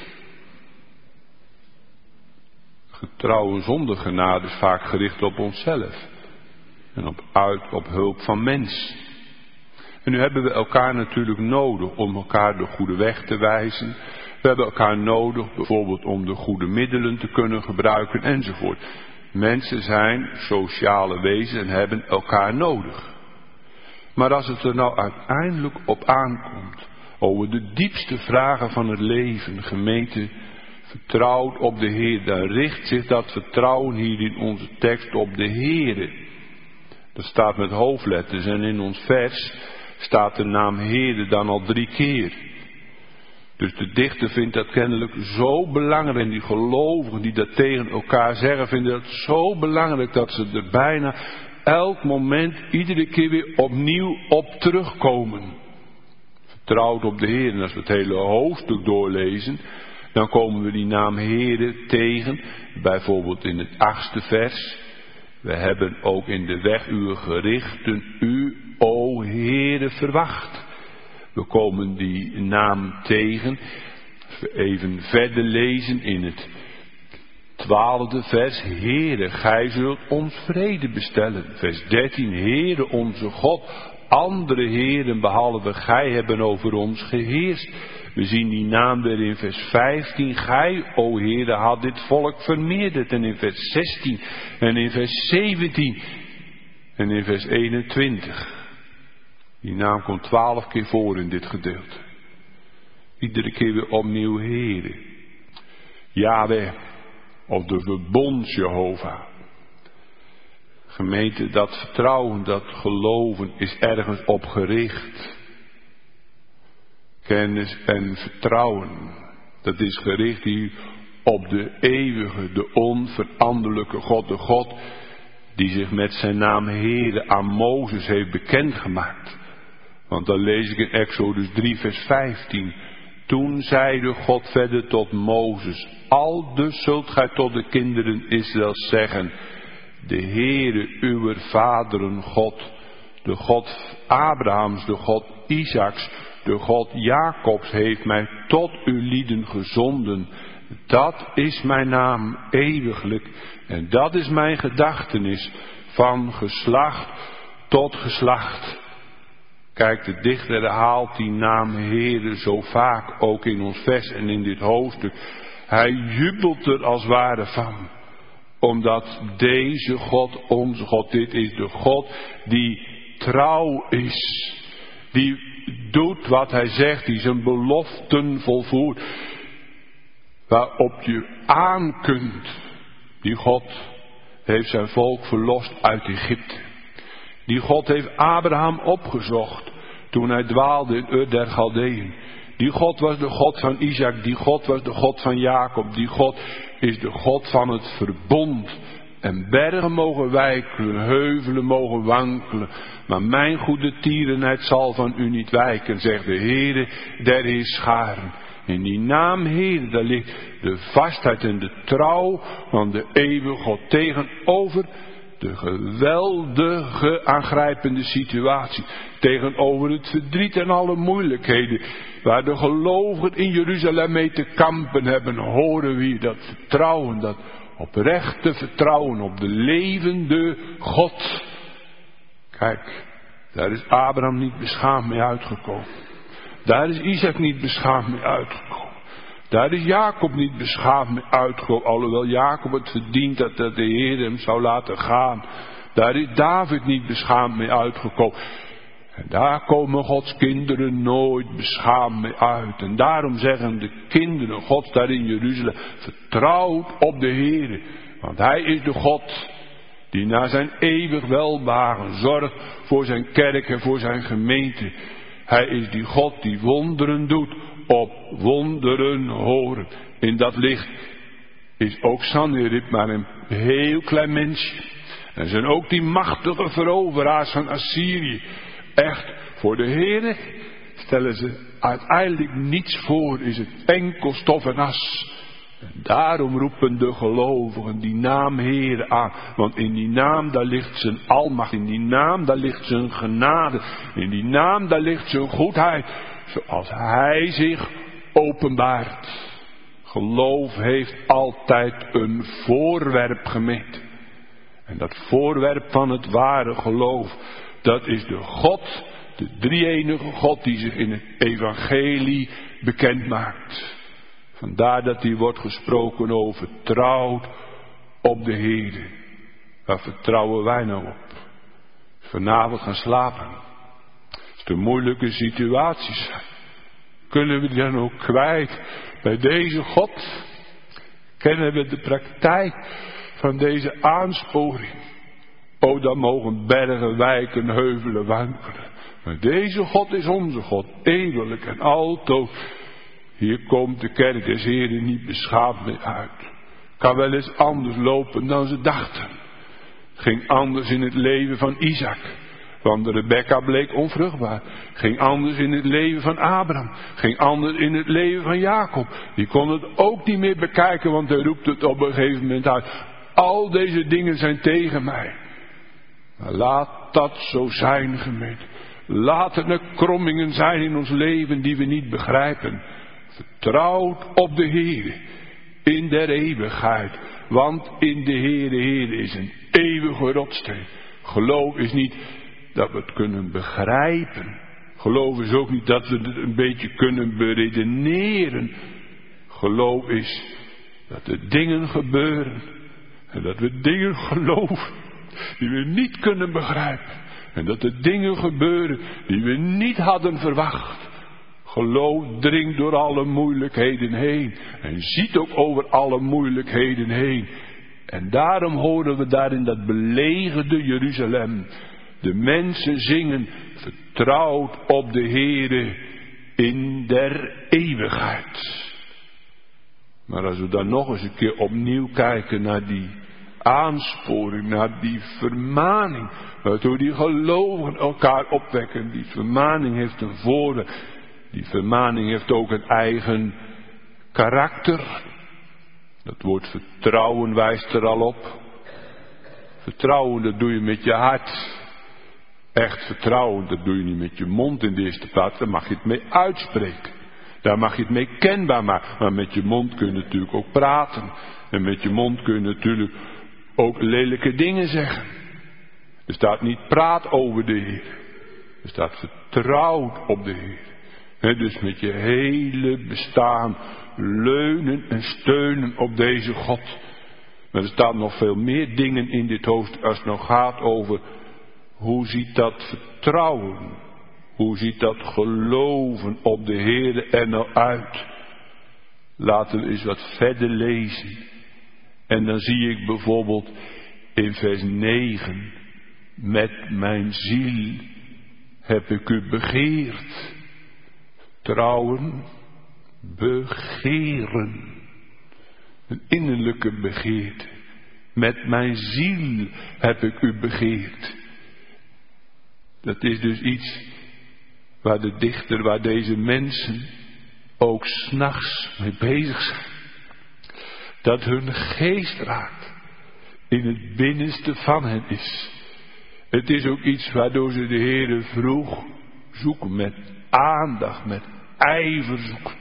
Vertrouwen zonder genade is vaak gericht op onszelf en op uit op hulp van mens. En nu hebben we elkaar natuurlijk nodig om elkaar de goede weg te wijzen. We hebben elkaar nodig bijvoorbeeld om de goede middelen te kunnen gebruiken enzovoort. Mensen zijn sociale wezens en hebben elkaar nodig. Maar als het er nou uiteindelijk op aankomt, over de diepste vragen van het leven, gemeente, vertrouwt op de Heer, dan richt zich dat vertrouwen hier in onze tekst op de Heere. Dat staat met hoofdletters en in ons vers staat de naam Heere dan al drie keer. Dus de dichter vindt dat kennelijk zo belangrijk. En die gelovigen die dat tegen elkaar zeggen, vinden dat zo belangrijk dat ze er bijna elk moment, iedere keer weer opnieuw op terugkomen. Vertrouwd op de Heer. En als we het hele hoofdstuk doorlezen, dan komen we die naam Heere tegen. Bijvoorbeeld in het achtste vers. We hebben ook in de weg uw gerichten u, o Heere, verwacht. We komen die naam tegen. Als we even verder lezen in het twaalfde vers. Heere, gij zult ons vrede bestellen. Vers dertien. Heere onze God, andere heren behalve gij hebben over ons geheerst. We zien die naam weer in vers vijftien. Gij, o Heere, had dit volk vermeerderd. En in vers zestien. En in vers zeventien. En in vers eenentwintig. Die naam komt twaalf keer voor in dit gedeelte. Iedere keer weer opnieuw Heere. Yahweh. Of de verbond Jehovah. Gemeente, dat vertrouwen, dat geloven is ergens op gericht. Kennis en vertrouwen. Dat is gericht hier op de eeuwige, de onveranderlijke God. De God die zich met zijn naam Heere aan Mozes heeft bekendgemaakt. Want dan lees ik in Exodus drie vers vijftien. Toen zeide God verder tot Mozes. Aldus zult gij tot de kinderen Israëls zeggen. De Heere uwer vaderen God. De God Abrahams, de God Isaaks, de God Jacobs heeft mij tot uw lieden gezonden. Dat is mijn naam eeuwiglijk. En dat is mijn gedachtenis van geslacht tot geslacht. Kijk, de dichter herhaalt die naam Heere zo vaak, ook in ons vers en in dit hoofdstuk. Hij jubelt er als ware van. Omdat deze God, onze God, dit is de God die trouw is. Die doet wat hij zegt, die zijn beloften volvoert. Waarop je aan kunt. Die God heeft zijn volk verlost uit Egypte. Die God heeft Abraham opgezocht toen hij dwaalde in Ur der Galdeën. Die God was de God van Isaac, die God was de God van Jacob. Die God is de God van het verbond. En bergen mogen wijken, heuvelen mogen wankelen. Maar mijn goede tierenheid zal van u niet wijken, zegt de Heere der Heerscharen. In die naam Heer, daar ligt de vastheid en de trouw van de eeuwige God tegenover de geweldige aangrijpende situatie. Tegenover het verdriet en alle moeilijkheden waar de gelovigen in Jeruzalem mee te kampen hebben, horen we dat vertrouwen, dat oprechte vertrouwen op de levende God. Kijk, daar is Abraham niet beschaamd mee uitgekomen. Daar is Isaac niet beschaamd mee uitgekomen. Daar is Jacob niet beschaamd mee uitgekomen. Alhoewel Jacob het verdient dat de Heer hem zou laten gaan. Daar is David niet beschaamd mee uitgekomen. En daar komen Gods kinderen nooit beschaamd mee uit. En daarom zeggen de kinderen Gods daar in Jeruzalem, vertrouwt op de Heer. Want hij is de God die naar zijn eeuwig welbehagen zorgt voor zijn kerk en voor zijn gemeente. Hij is die God die wonderen doet op wonderen horen. In dat licht is ook Sanherib maar een heel klein mensje. En zijn ook die machtige veroveraars van Assyrië. Echt, voor de Heere stellen ze uiteindelijk niets voor, is het enkel stof en as. En daarom roepen de gelovigen die naam Heere aan. Want in die naam daar ligt zijn almacht. In die naam daar ligt zijn genade. In die naam daar ligt zijn goedheid. Zoals hij zich openbaart. Geloof heeft altijd een voorwerp gemeten. En dat voorwerp van het ware geloof, dat is de God, de drie-enige God die zich in het evangelie bekend maakt. Vandaar dat hier wordt gesproken over vertrouwd op de Heer. Waar vertrouwen wij nou op? Vanavond gaan slapen. Als er moeilijke situaties zijn, kunnen we die dan ook kwijt bij deze God? Kennen we de praktijk van deze aansporing? O, dan mogen bergen wijken, heuvelen wankelen. Maar deze God is onze God, eeuwelijk en altoos. Hier komt de kerk des Heren niet beschaamd meer uit. Kan wel eens anders lopen dan ze dachten. Ging anders in het leven van Isaac. Want Rebekka bleek onvruchtbaar. Ging anders in het leven van Abraham. Ging anders in het leven van Jacob. Die kon het ook niet meer bekijken, want hij roept het op een gegeven moment uit. Al deze dingen zijn tegen mij. Maar laat dat zo zijn, gemeente. Laten er krommingen zijn in ons leven die we niet begrijpen. Vertrouwd op de Heer in der eeuwigheid. Want in de Heere, Heer is een eeuwige rotsteen. Geloof is niet dat we het kunnen begrijpen. Geloof is ook niet dat we het een beetje kunnen beredeneren. Geloof is dat er dingen gebeuren. En dat we dingen geloven die we niet kunnen begrijpen. En dat er dingen gebeuren die we niet hadden verwacht. Geloof dringt door alle moeilijkheden heen. En ziet ook over alle moeilijkheden heen. En daarom horen we daar in dat belegerde Jeruzalem de mensen zingen, vertrouwd op de Heere in der eeuwigheid. Maar als we dan nog eens een keer opnieuw kijken naar die aansporing, naar die vermaning, waardoor die gelovigen elkaar opwekken. Die vermaning heeft een voorwerp. Die vermaning heeft ook een eigen karakter. Dat woord vertrouwen wijst er al op. Vertrouwen, dat doe je met je hart. Echt vertrouwen, dat doe je niet met je mond in de eerste plaats. Daar mag je het mee uitspreken. Daar mag je het mee kenbaar maken. Maar met je mond kun je natuurlijk ook praten. En met je mond kun je natuurlijk ook lelijke dingen zeggen. Er staat niet praat over de Heer. Er staat vertrouwd op de Heer. He, dus met je hele bestaan leunen en steunen op deze God. Maar er staan nog veel meer dingen in dit hoofdstuk als het nou gaat over hoe ziet dat vertrouwen, hoe ziet dat geloven op de Heer er nou uit. Laten we eens wat verder lezen. En dan zie ik bijvoorbeeld in vers negen, met mijn ziel heb ik u begeerd. Trouwen, begeren. Een innerlijke begeerte. Met mijn ziel heb ik u begeerd. Dat is dus iets waar de dichter, waar deze mensen ook 's nachts mee bezig zijn. Dat hun geest raakt. In het binnenste van hen is. Het is ook iets waardoor ze de Heere vroeg zoeken met aandacht, met ijver zoeken.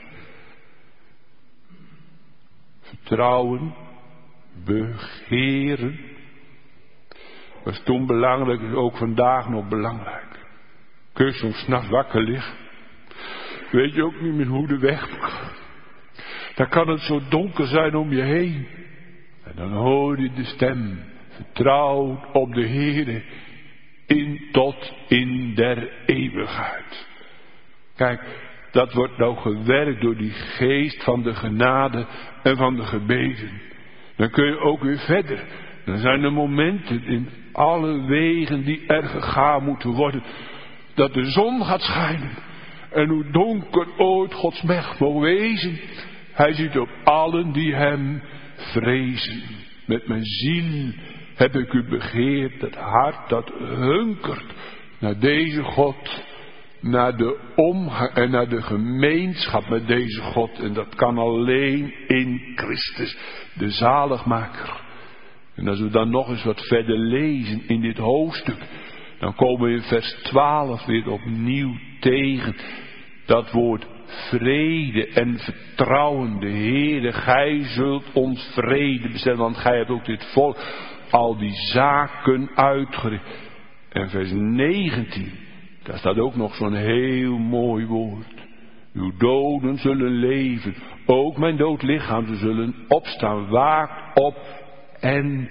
Vertrouwen, begeren. Was toen belangrijk, is ook vandaag nog belangrijk. Kun je soms 's nachts wakker liggen. Weet je ook niet meer hoe de weg gaat. Dan kan het zo donker zijn om je heen. En dan hoor je de stem. Vertrouwd op de Heere. In tot in der eeuwigheid. Kijk, dat wordt nou gewerkt door die geest van de genade en van de gebeden. Dan kun je ook weer verder. Dan zijn er momenten in alle wegen die er gegaan moeten worden, dat de zon gaat schijnen. En hoe donker ooit Gods weg mogen wezen, hij ziet op allen die hem vrezen. Met mijn ziel heb ik u begeerd, het hart dat hunkert naar deze God, naar de omgang en naar de gemeenschap met deze God. En dat kan alleen in Christus, de zaligmaker. En als we dan nog eens wat verder lezen in dit hoofdstuk, dan komen we in vers twaalf weer opnieuw tegen dat woord vrede en vertrouwen. De Heere, gij zult ons vrede bestellen, want gij hebt ook dit volk al die zaken uitgericht. En vers negentien, daar staat ook nog zo'n heel mooi woord. Uw doden zullen leven, ook mijn dood lichaam, ze zullen opstaan. Waakt op en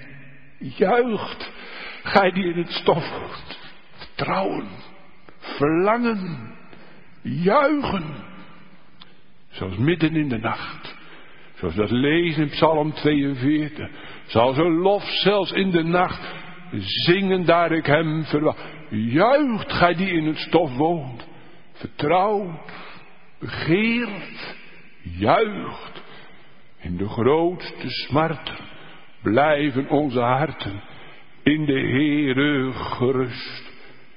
juicht. Gij die in het stof woont, vertrouwen, verlangen, juichen. Zoals midden in de nacht. Zoals we dat lezen in Psalm tweeënveertig. Zal zijn lof zelfs in de nacht zingen daar ik hem verwacht. Juicht gij die in het stof woont. Vertrouwt, begeert, juicht. In de grootste smarten blijven onze harten in de Heere gerust.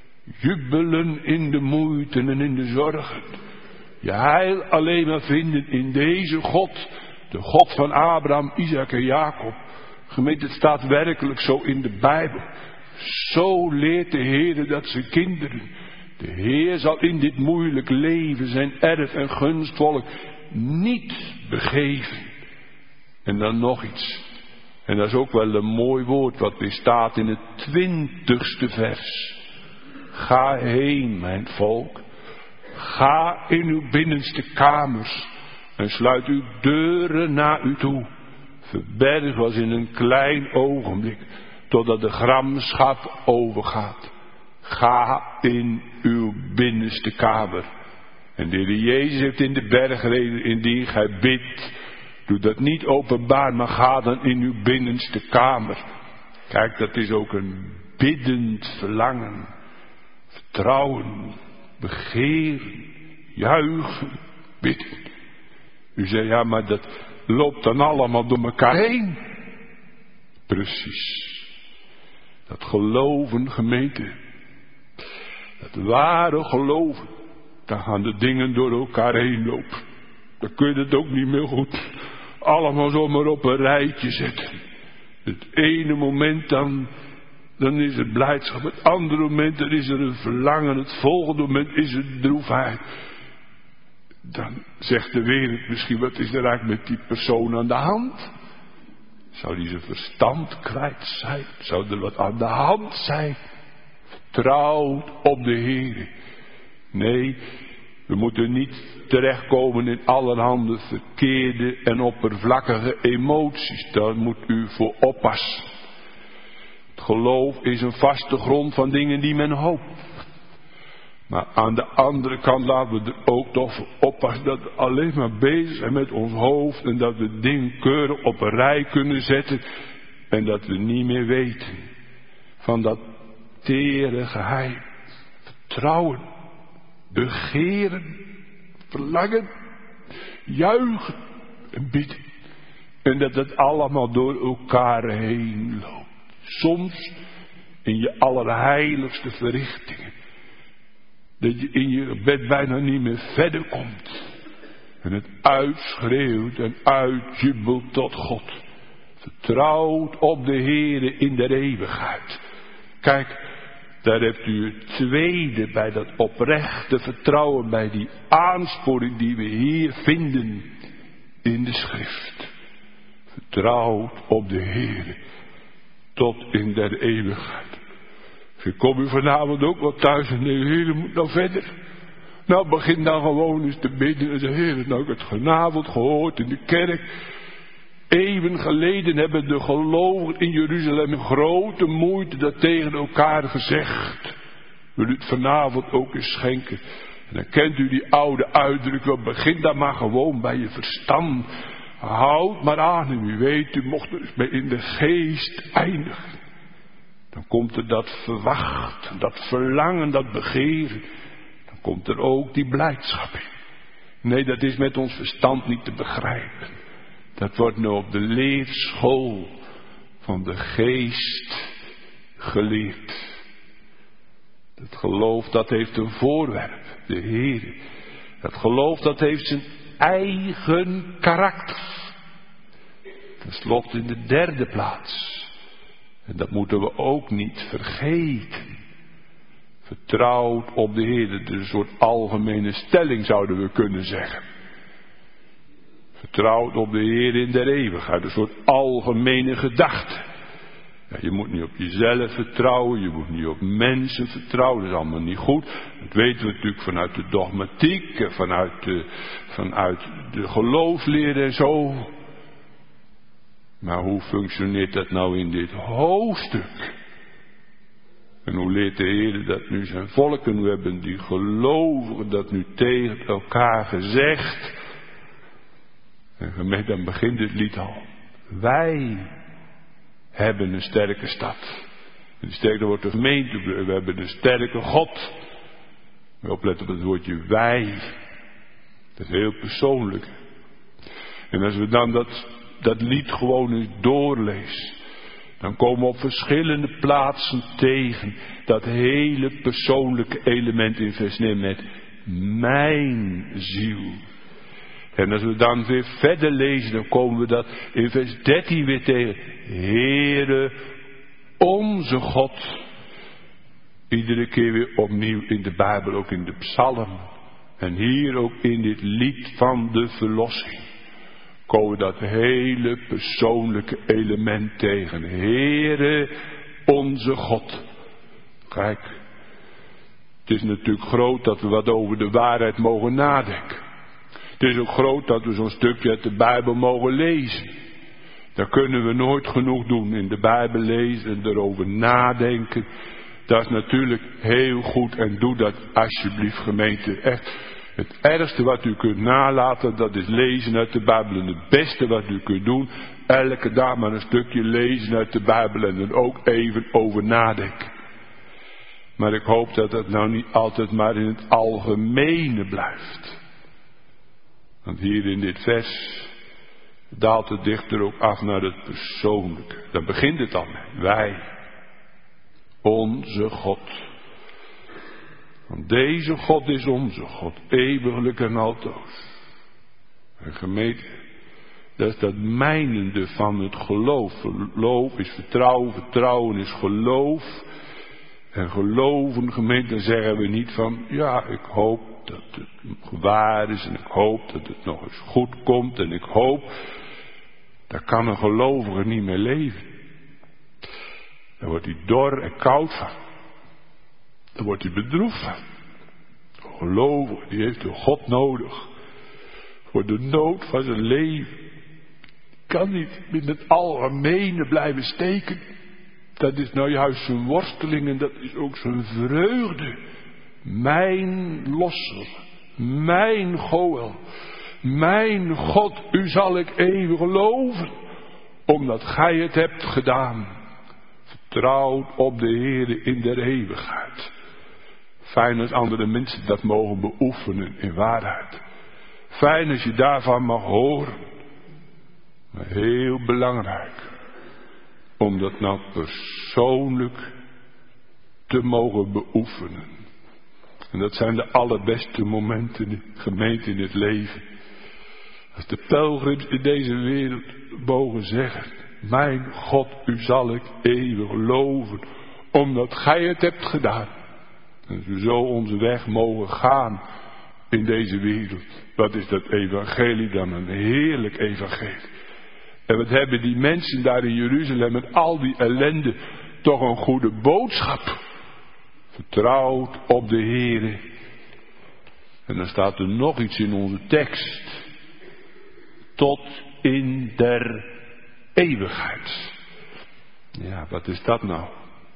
Jubelen in de moeite en in de zorgen. Je heil alleen maar vinden in deze God. De God van Abraham, Isaac en Jacob. Gemeente, het staat werkelijk zo in de Bijbel. Zo leert de Heer dat zijn kinderen. De Heer zal in dit moeilijk leven zijn erf en gunstvolk niet begeven. En dan nog iets. En dat is ook wel een mooi woord wat weer staat in het twintigste vers. Ga heen, mijn volk. Ga in uw binnenste kamers en sluit uw deuren naar u toe. Verberg was in een klein ogenblik, totdat de gramschap overgaat. Ga in uw binnenste kamer. En de Heer Jezus heeft in de bergreden, indien gij bidt, doe dat niet openbaar, maar ga dan in uw binnenste kamer. Kijk, dat is ook een biddend verlangen. Vertrouwen, begeren, juichen, bidden. U zegt, ja, maar dat loopt dan allemaal door elkaar heen. Precies. Dat geloven, gemeente. Dat ware geloven. Dan gaan de dingen door elkaar heen lopen. Dan kun je het ook niet meer goed allemaal zomaar op een rijtje zetten. Het ene moment dan, dan is het blijdschap. Het andere moment dan is er een verlangen. Het volgende moment is het droefheid. Dan zegt de wereld misschien, wat is er eigenlijk met die persoon aan de hand? Zou die zijn verstand kwijt zijn? Zou er wat aan de hand zijn? Vertrouwd op de Heer. Nee, we moeten niet terechtkomen in allerhande verkeerde en oppervlakkige emoties. Daar moet u voor oppassen. Het geloof is een vaste grond van dingen die men hoopt. Maar aan de andere kant laten we er ook toch voor oppassen dat we alleen maar bezig zijn met ons hoofd. En dat we dingen keurig op een rij kunnen zetten. En dat we niet meer weten van dat tere geheim. Vertrouwen, begeren, verlangen, juichen en bidden. En dat het allemaal door elkaar heen loopt. Soms in je allerheiligste verrichtingen. Dat je in je bed bijna niet meer verder komt. En het uitschreeuwt en uitjubelt tot God. Vertrouwt op de Heere in de eeuwigheid. Kijk, daar hebt u het tweede bij dat oprechte vertrouwen. Bij die aansporing die we hier vinden in de schrift. Vertrouwt op de Heere tot in der eeuwigheid. Ik kom u vanavond ook wel thuis en de Heer moet nou verder. Nou, begin dan gewoon eens te bidden. En de Heer, nou, ik heb het vanavond gehoord in de kerk. Eeuwen geleden hebben de gelovigen in Jeruzalem een grote moeite dat tegen elkaar gezegd. Wil u het vanavond ook eens schenken? En dan kent u die oude uitdrukking wel. Begin dan maar gewoon bij je verstand. Houd maar aan en u weet, u mocht er eens mee in de geest eindigen. Dan komt er dat verwachten, dat verlangen, dat begeren. Dan komt er ook die blijdschap in. Nee, dat is met ons verstand niet te begrijpen. Dat wordt nu op de leerschool van de geest geleerd. Het geloof dat heeft een voorwerp, de Heer. Het geloof dat heeft zijn eigen karakter. Ten slotte in de derde plaats. En dat moeten we ook niet vergeten. Vertrouwd op de Heer. Dat is een soort algemene stelling, zouden we kunnen zeggen. Vertrouwd op de Heer in der eeuwigheid. Een soort algemene gedachte. Ja, je moet niet op jezelf vertrouwen. Je moet niet op mensen vertrouwen. Dat is allemaal niet goed. Dat weten we natuurlijk vanuit de dogmatiek. Vanuit de, vanuit de geloofsleer en zo. Maar hoe functioneert dat nou in dit hoofdstuk? En hoe leert de Heer dat nu zijn volk? En hoe hebben die gelovigen dat nu tegen elkaar gezegd? En dan begint het lied al. Wij hebben een sterke stad. En die sterke wordt de gemeente. We hebben een sterke God. Maar opletten op het woordje wij. Dat is heel persoonlijk. En als we dan dat, dat lied gewoon eens doorlezen. Dan komen we op verschillende plaatsen tegen dat hele persoonlijke element in vers negen met mijn ziel. En als we dan weer verder lezen, dan komen we dat in vers dertien weer tegen. Heere, onze God. Iedere keer weer opnieuw in de Bijbel, ook in de psalm. En hier ook in dit lied van de verlossing. Komen we dat hele persoonlijke element tegen. Heere, onze God. Kijk, het is natuurlijk groot dat we wat over de waarheid mogen nadenken. Het is ook groot dat we zo'n stukje uit de Bijbel mogen lezen. Dat kunnen we nooit genoeg doen. In de Bijbel lezen en erover nadenken. Dat is natuurlijk heel goed. En doe dat alsjeblieft, gemeente. Echt. Het ergste wat u kunt nalaten, dat is lezen uit de Bijbel. En het beste wat u kunt doen, elke dag maar een stukje lezen uit de Bijbel. En er ook even over nadenken. Maar ik hoop dat het nou niet altijd maar in het algemene blijft. Want hier in dit vers daalt de dichter ook af naar het persoonlijke. Daar begint het al mee. Wij, onze God. Want deze God is onze God, eeuwiglijk en altoos. En gemeente, dat is dat mijnende van het geloof. Geloof is vertrouwen, vertrouwen is geloof. En geloven, gemeente, dan zeggen we niet van, ja, ik hoop dat het waar is en ik hoop dat het nog eens goed komt en ik hoop. Daar kan een gelovige niet meer leven. Daar wordt hij dor en koud van. Daar wordt hij bedroefd van. Een gelovige, die heeft een God nodig. Voor de nood van zijn leven. Kan niet in het algemene blijven steken. Dat is nou juist zijn worsteling en dat is ook zijn vreugde. Mijn losser, mijn Goël, mijn God, u zal ik eeuwig loven, omdat gij het hebt gedaan. Vertrouwd op de Heere in der eeuwigheid. Fijn als andere mensen dat mogen beoefenen in waarheid. Fijn als je daarvan mag horen. Maar heel belangrijk. Om dat nou persoonlijk te mogen beoefenen. En dat zijn de allerbeste momenten in de gemeente in het leven. Als de pelgrims in deze wereld mogen zeggen. Mijn God, u zal ik eeuwig loven. Omdat gij het hebt gedaan. En we zo onze weg mogen gaan in deze wereld. Wat is dat evangelie dan? Een heerlijk evangelie. En wat hebben die mensen daar in Jeruzalem met al die ellende toch een goede boodschap. Vertrouwd op de Heere. En dan staat er nog iets in onze tekst. Tot in der eeuwigheid. Ja, wat is dat nou?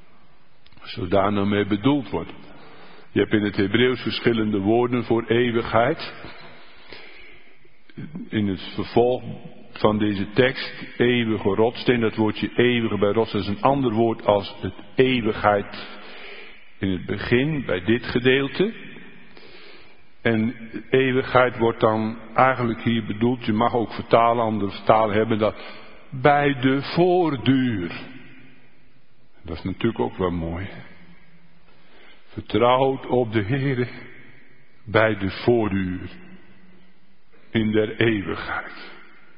Zo daar nou mee bedoeld wordt. Je hebt in het Hebreeuws verschillende woorden voor eeuwigheid. In het vervolg van deze tekst, eeuwige rotsteen. Dat woordje eeuwige bij rotsteen is een ander woord als het eeuwigheid in het begin, bij dit gedeelte. En eeuwigheid wordt dan eigenlijk hier bedoeld, je mag ook vertalen, andere vertalen hebben dat, bij de voortduur. Dat is natuurlijk ook wel mooi. Vertrouwd op de Heere bij de voortduur. In der eeuwigheid.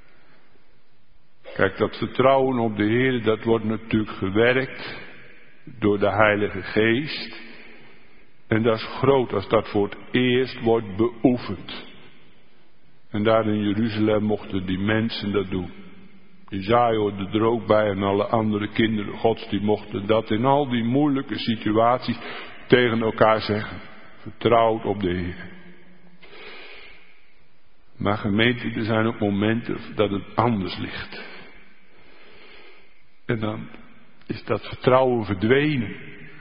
Kijk, dat vertrouwen op de Heer, dat wordt natuurlijk gewerkt door de Heilige Geest. En dat is groot als dat voor het eerst wordt beoefend. En daar in Jeruzalem mochten die mensen dat doen. Jesaja hoorde er ook bij en alle andere kinderen Gods, die mochten dat in al die moeilijke situaties tegen elkaar zeggen. Vertrouwd op de Heer. Maar gemeente, er zijn ook momenten dat het anders ligt. En dan is dat vertrouwen verdwenen.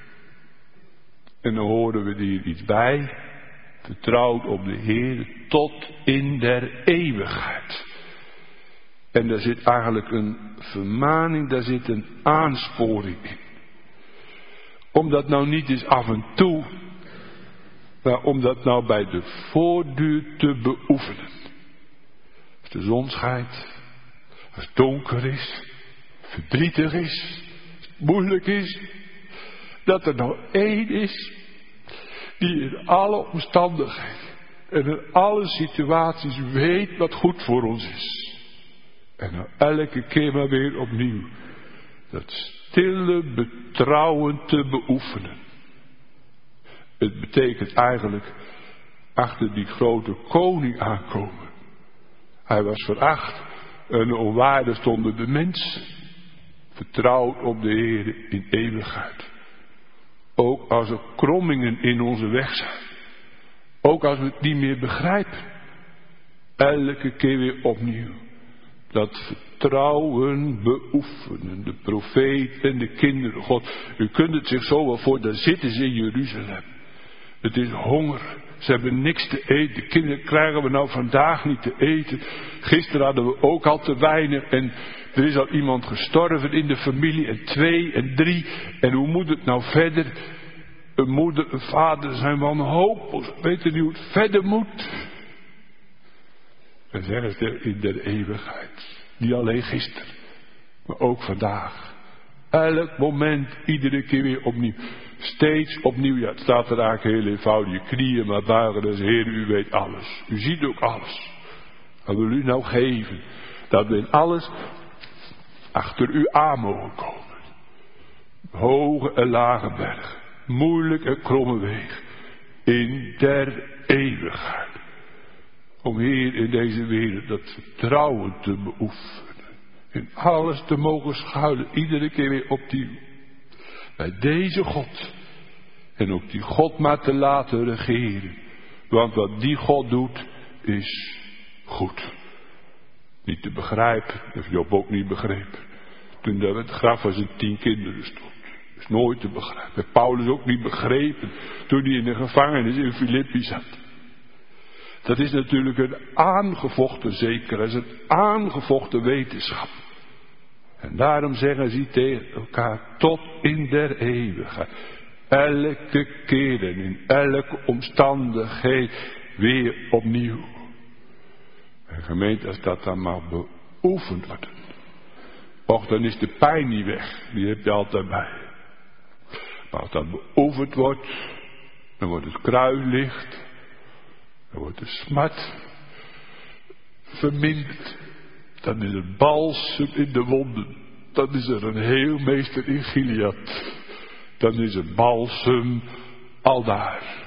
En dan horen we hier iets bij. Vertrouwd op de Heer tot in der eeuwigheid. En daar zit eigenlijk een vermaning, daar zit een aansporing in. Om dat nou niet eens af en toe, maar om dat nou bij de voortduur te beoefenen. Als de zon schijnt, als het donker is, verdrietig is, moeilijk is, dat er nou één is die in alle omstandigheden en in alle situaties weet wat goed voor ons is. En nou elke keer maar weer opnieuw dat stille betrouwen te beoefenen. Het betekent eigenlijk achter die grote koning aankomen. Hij was veracht en onwaardig stonden de mensen. Vertrouwd op de Heer in eeuwigheid. Ook als er krommingen in onze weg zijn. Ook als we het niet meer begrijpen. Elke keer weer opnieuw. Dat vertrouwen beoefenen. De profeet en de kinderen God. U kunt het zich zo wel voor. Daar zitten ze in Jeruzalem. Het is honger. Ze hebben niks te eten. De kinderen krijgen we nou vandaag niet te eten. Gisteren hadden we ook al te weinig. En er is al iemand gestorven in de familie. En twee en drie. En hoe moet het nou verder? Een moeder, een vader zijn wanhopig. Weten niet hoe het verder moet. En zeggen ze in de eeuwigheid. Niet alleen gisteren. Maar ook vandaag. Elk moment. Iedere keer weer opnieuw. Steeds opnieuw. Ja, het staat er eigenlijk heel eenvoudig. Je knieën maar buigen. Dus Heer, u weet alles. U ziet ook alles. Wat wil u nou geven? Dat we in alles achter u aan mogen komen. Hoge en lage bergen. Moeilijk en kromme wegen. In der eeuwigheid. Om hier in deze wereld dat vertrouwen te beoefenen. In alles te mogen schuilen. Iedere keer weer opnieuw. Bij deze God. En ook die God maar te laten regeren. Want wat die God doet is goed. Niet te begrijpen. Dat heeft Job ook niet begrepen. Toen daar het graf van zijn tien kinderen stond. Dat is nooit te begrijpen. Heeft Paulus ook niet begrepen. Toen hij in de gevangenis in Filippi zat. Dat is natuurlijk een aangevochten zekerheid. Dat is een aangevochten wetenschap. En daarom zeggen ze tegen elkaar tot in der eeuwigheid. Elke keer en in elke omstandigheid weer opnieuw. En gemeente, als dat dan maar beoefend wordt. Och, dan is de pijn niet weg. Die heb je altijd bij. Maar als dat beoefend wordt, dan wordt het kruis licht. Dan wordt de smart verminderd. Dan is er balsem in de wonden. Dan is er een heelmeester in Gilead. Dan is er balsem aldaar.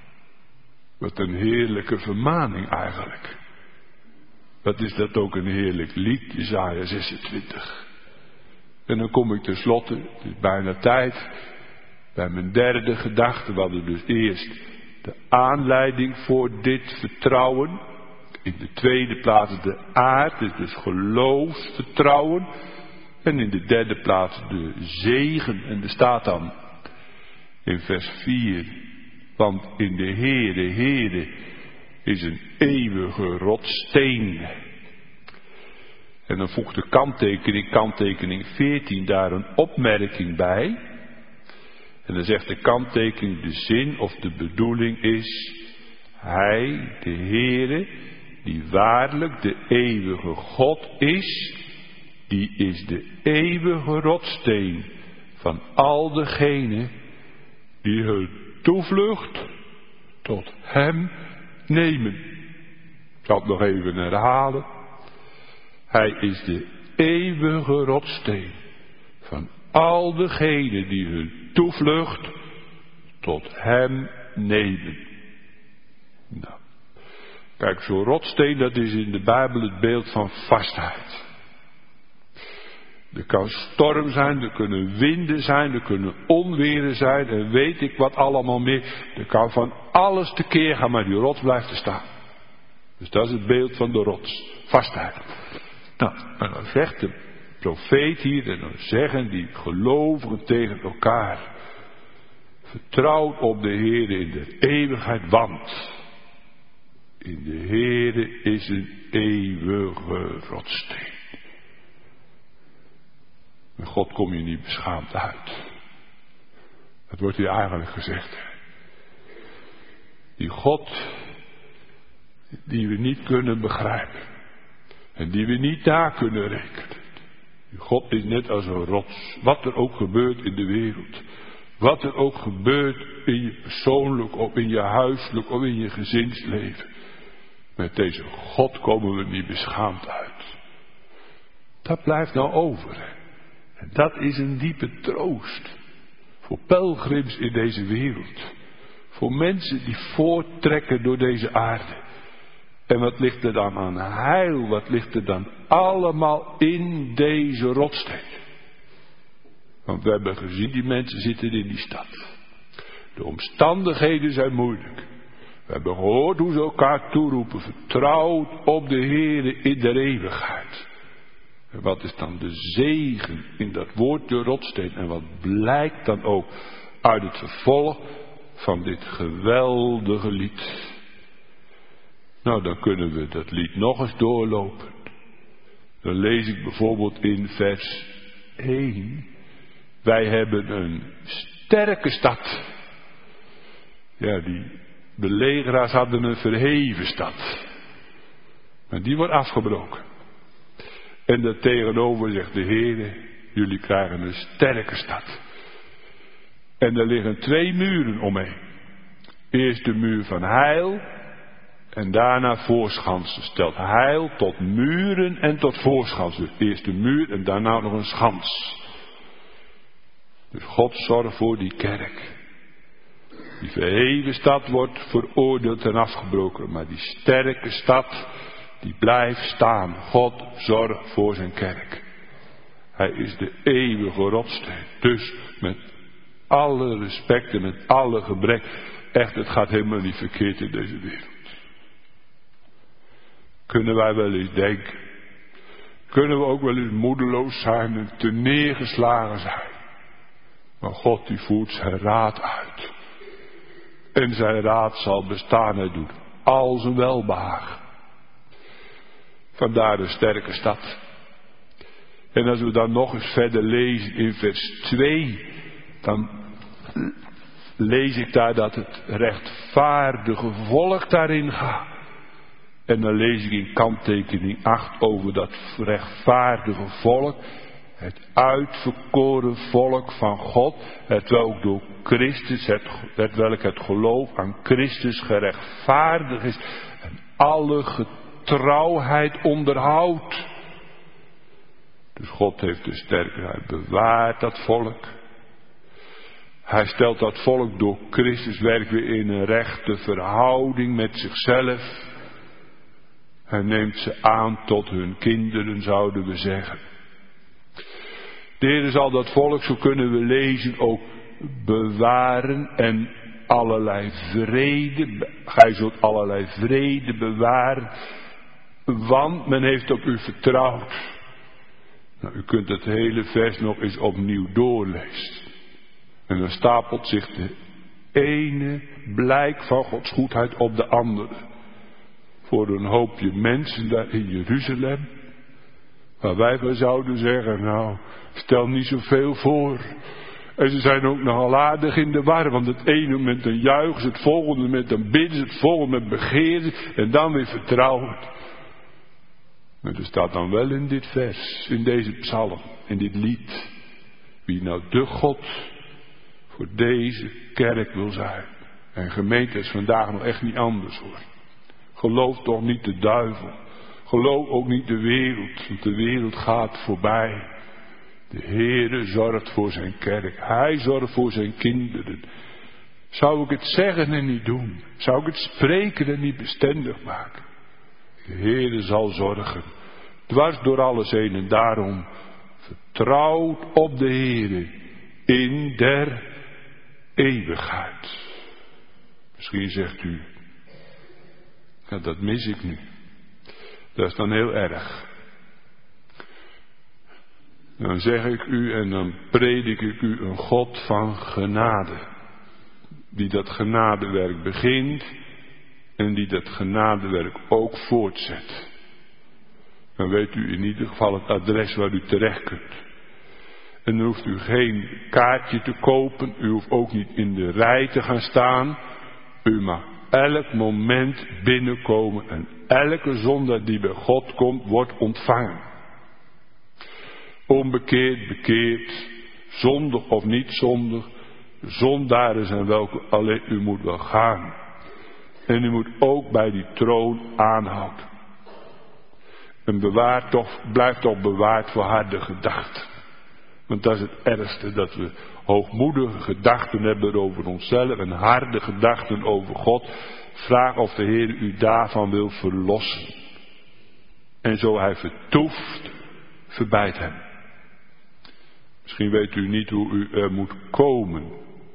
Wat een heerlijke vermaning eigenlijk. Wat is dat ook een heerlijk lied, Jesaja zesentwintig. En dan kom ik tenslotte, het is bijna tijd, bij mijn derde gedachte. We hadden dus eerst de aanleiding voor dit vertrouwen. In de tweede plaats de aard, dus, dus geloofsvertrouwen. En in de derde plaats de zegen. En er staat dan in vers vier. Want in de Heere, Heere is een eeuwige rotsteen. En dan voegt de kanttekening, kanttekening veertien, daar een opmerking bij. En dan zegt de kanttekening, de zin of de bedoeling is, Hij, de Heere, die waarlijk de eeuwige God is, die is de eeuwige rotsteen van al degenen die hun toevlucht tot Hem nemen. Ik zal het nog even herhalen. Hij is de eeuwige rotsteen van al degenen die hun toevlucht tot Hem nemen. Nou, kijk, zo'n rotsteen, dat is in de Bijbel het beeld van vastheid. Er kan storm zijn, er kunnen winden zijn, er kunnen onweren zijn en weet ik wat allemaal meer. Er kan van alles tekeer gaan, maar die rots blijft er staan. Dus dat is het beeld van de rots, vastheid. Nou, en dan zegt de profeet hier, en dan zeggen die gelovigen tegen elkaar, vertrouw op de Heere in de eeuwigheid, want in de Heere is een eeuwige rotsteen. Met God kom je niet beschaamd uit. Dat wordt hier eigenlijk gezegd. Die God die we niet kunnen begrijpen. En die we niet na kunnen rekenen. Die God is net als een rots. Wat er ook gebeurt in de wereld. Wat er ook gebeurt in je persoonlijk, of in je huiselijk, of in je gezinsleven. Met deze God komen we niet beschaamd uit. Dat blijft nou over. Hè? En dat is een diepe troost. Voor pelgrims in deze wereld. Voor mensen die voorttrekken door deze aarde. En wat ligt er dan aan heil? Wat ligt er dan allemaal in deze rotsteen? Want we hebben gezien, die mensen zitten in die stad. De omstandigheden zijn moeilijk. We hebben gehoord hoe ze elkaar toeroepen. Vertrouwd op de Heere in de eeuwigheid. En wat is dan de zegen in dat woord de rotsteen? En wat blijkt dan ook uit het vervolg van dit geweldige lied? Nou, dan kunnen we dat lied nog eens doorlopen. Dan lees ik bijvoorbeeld in vers één. Wij hebben een sterke stad. Ja, die belegeraars hadden een verheven stad. Maar die wordt afgebroken. En daartegenover zegt de Heer, jullie krijgen een sterke stad. En er liggen twee muren omheen. Eerst de muur van heil en daarna voorschansen. Stelt heil tot muren en tot voorschansen. Eerst de muur en daarna nog een schans. Dus God zorgt voor die kerk. Die verheven stad wordt veroordeeld en afgebroken. Maar die sterke stad, die blijft staan. God zorgt voor zijn kerk. Hij is de eeuwige rotsteen. Dus met alle respect en met alle gebrek. Echt, het gaat helemaal niet verkeerd in deze wereld. Kunnen wij wel eens denken. Kunnen we ook wel eens moedeloos zijn en te neergeslagen zijn. Maar God die voert zijn raad uit. En zijn raad zal bestaan en doet al zijn welbehagen. Vandaar de sterke stad. En als we dan nog eens verder lezen in vers twee. Dan lees ik daar dat het rechtvaardige volk daarin gaat. En dan lees ik in kanttekening acht over dat rechtvaardige volk. Het uitverkoren volk van God. Het welk door Christus, het, het welk het geloof aan Christus gerechtvaardigd is. En alle getrouwheid onderhoudt. Dus God heeft de sterkheid bewaard, dat volk. Hij stelt dat volk door Christus werk weer in een rechte verhouding met zichzelf. Hij neemt ze aan tot hun kinderen, zouden we zeggen. De Heer zal dat volk, zo kunnen we lezen, ook bewaren en allerlei vrede. Gij zult allerlei vrede bewaren, want men heeft op u vertrouwd. Nou, u kunt het hele vers nog eens opnieuw doorlezen. En dan stapelt zich de ene blijk van Gods goedheid op de andere. Voor een hoopje mensen daar in Jeruzalem. Waar wij van zouden zeggen, nou, stel niet zoveel voor. En ze zijn ook nogal aardig in de war, want het ene moment dan juichen ze, het volgende moment dan bidden ze, het volgende moment begeren ze en dan weer vertrouwen. Maar er staat dan wel in dit vers, in deze psalm, in dit lied, wie nou de God voor deze kerk wil zijn. En gemeente is vandaag nog echt niet anders hoor. Geloof toch niet de duivel. Geloof ook niet de wereld, want de wereld gaat voorbij. De Heere zorgt voor zijn kerk. Hij zorgt voor zijn kinderen. Zou ik het zeggen en niet doen? Zou ik het spreken en niet bestendig maken? De Heere zal zorgen. Dwars door alles heen en daarom vertrouwt op de Heere in der eeuwigheid. Misschien zegt u, ja, dat mis ik nu. Dat is dan heel erg. Dan zeg ik u en dan predik ik u een God van genade. Die dat genadewerk begint en die dat genadewerk ook voortzet. Dan weet u in ieder geval het adres waar u terecht kunt. En dan hoeft u geen kaartje te kopen, u hoeft ook niet in de rij te gaan staan. U mag elk moment binnenkomen en elke zondaar die bij God komt, wordt ontvangen. Onbekeerd, bekeerd, zondig of niet zondig, zondaren zijn welke, alleen u moet wel gaan. En u moet ook bij die troon aanhouden. En bewaar toch, blijf toch bewaard voor harde gedachten. Want dat is het ergste, dat we hoogmoedige gedachten hebben over onszelf en harde gedachten over God. Vraag of de Heer u daarvan wil verlossen. En zo hij vertoeft, verbijt hem. Misschien weet u niet hoe u er moet komen.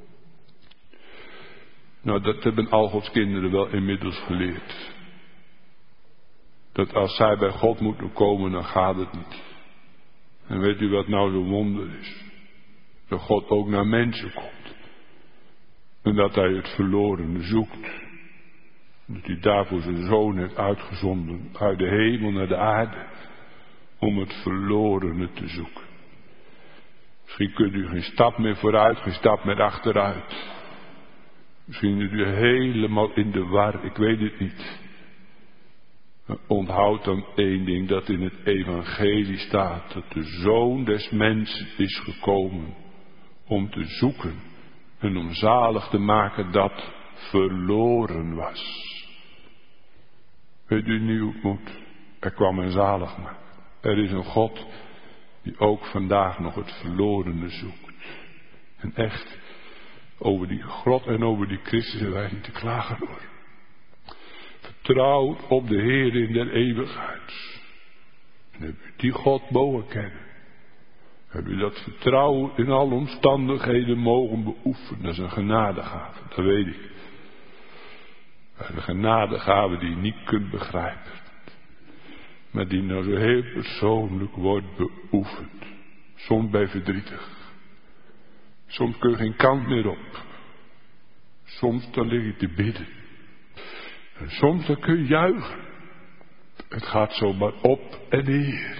Nou, dat hebben al Gods kinderen wel inmiddels geleerd. Dat als zij bij God moeten komen, dan gaat het niet. En weet u wat nou zo'n wonder is? Dat God ook naar mensen komt. En dat hij het verlorene zoekt. Dat hij daarvoor zijn zoon heeft uitgezonden. Uit de hemel naar de aarde. Om het verlorene te zoeken. Misschien kunt u geen stap meer vooruit, geen stap meer achteruit. Misschien is u helemaal in de war, ik weet het niet. Maar onthoud dan één ding, dat in het evangelie staat. Dat de Zoon des Mensen is gekomen om te zoeken en om zalig te maken dat verloren was. Weet u niet hoe het moet? Er kwam een zalig maken. Er is een God die ook vandaag nog het verlorene zoekt. En echt, over die grot en over die Christus hebben wij niet te klagen hoor. Vertrouw op de Heer in der eeuwigheid. En heb u die God mogen kennen. Heb u dat vertrouwen in alle omstandigheden mogen beoefenen. Dat is een genadegave, dat weet ik. Een genadegave die je niet kunt begrijpen. Maar die nou zo heel persoonlijk wordt beoefend. Soms bij verdrietig. Soms kun je geen kant meer op. Soms dan lig je te bidden. En soms dan kun je juichen. Het gaat zomaar op en neer.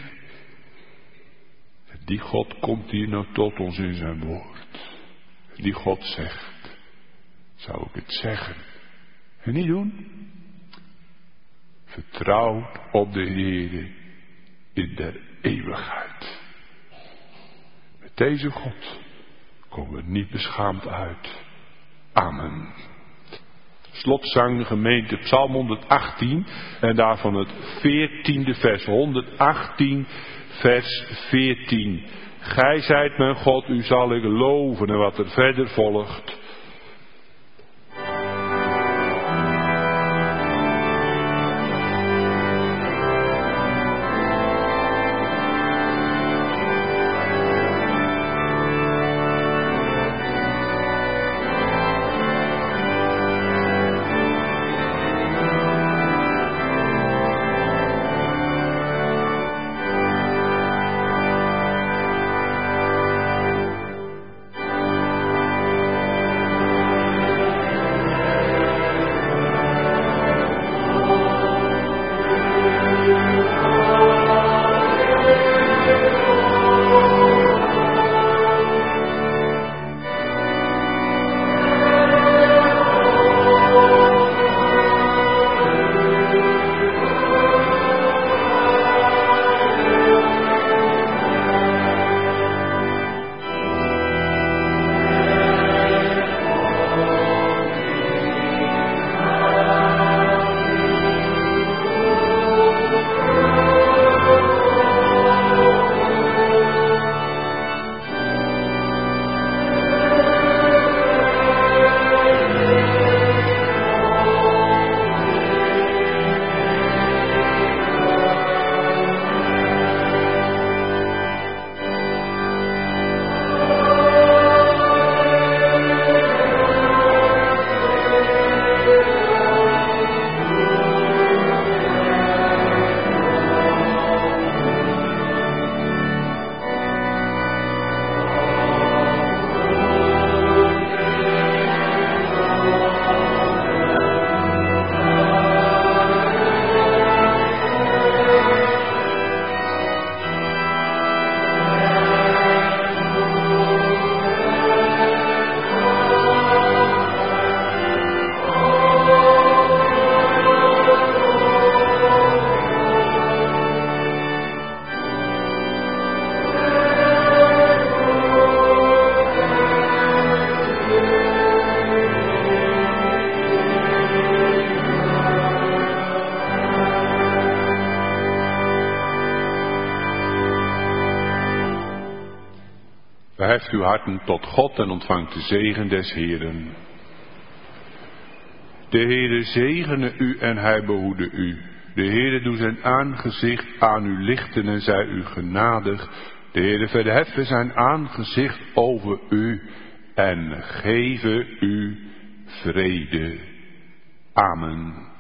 En die God komt hier nou tot ons in zijn woord. En die God zegt. Zou ik het zeggen en niet doen? Vertrouw op de Heere in der eeuwigheid. Met deze God komen we niet beschaamd uit. Amen. Slotzang gemeente Psalm honderdachttien en daarvan het veertiende vers. honderdachttien vers veertien. Gij zijt mijn God, u zal ik loven. En wat er verder volgt. Verheft uw harten tot God en ontvangt de zegen des Heeren. De Heere zegene u en hij behoede u. De Heere doe zijn aangezicht aan u lichten en zij u genadig. De Heere verheffe zijn aangezicht over u en geven u vrede. Amen.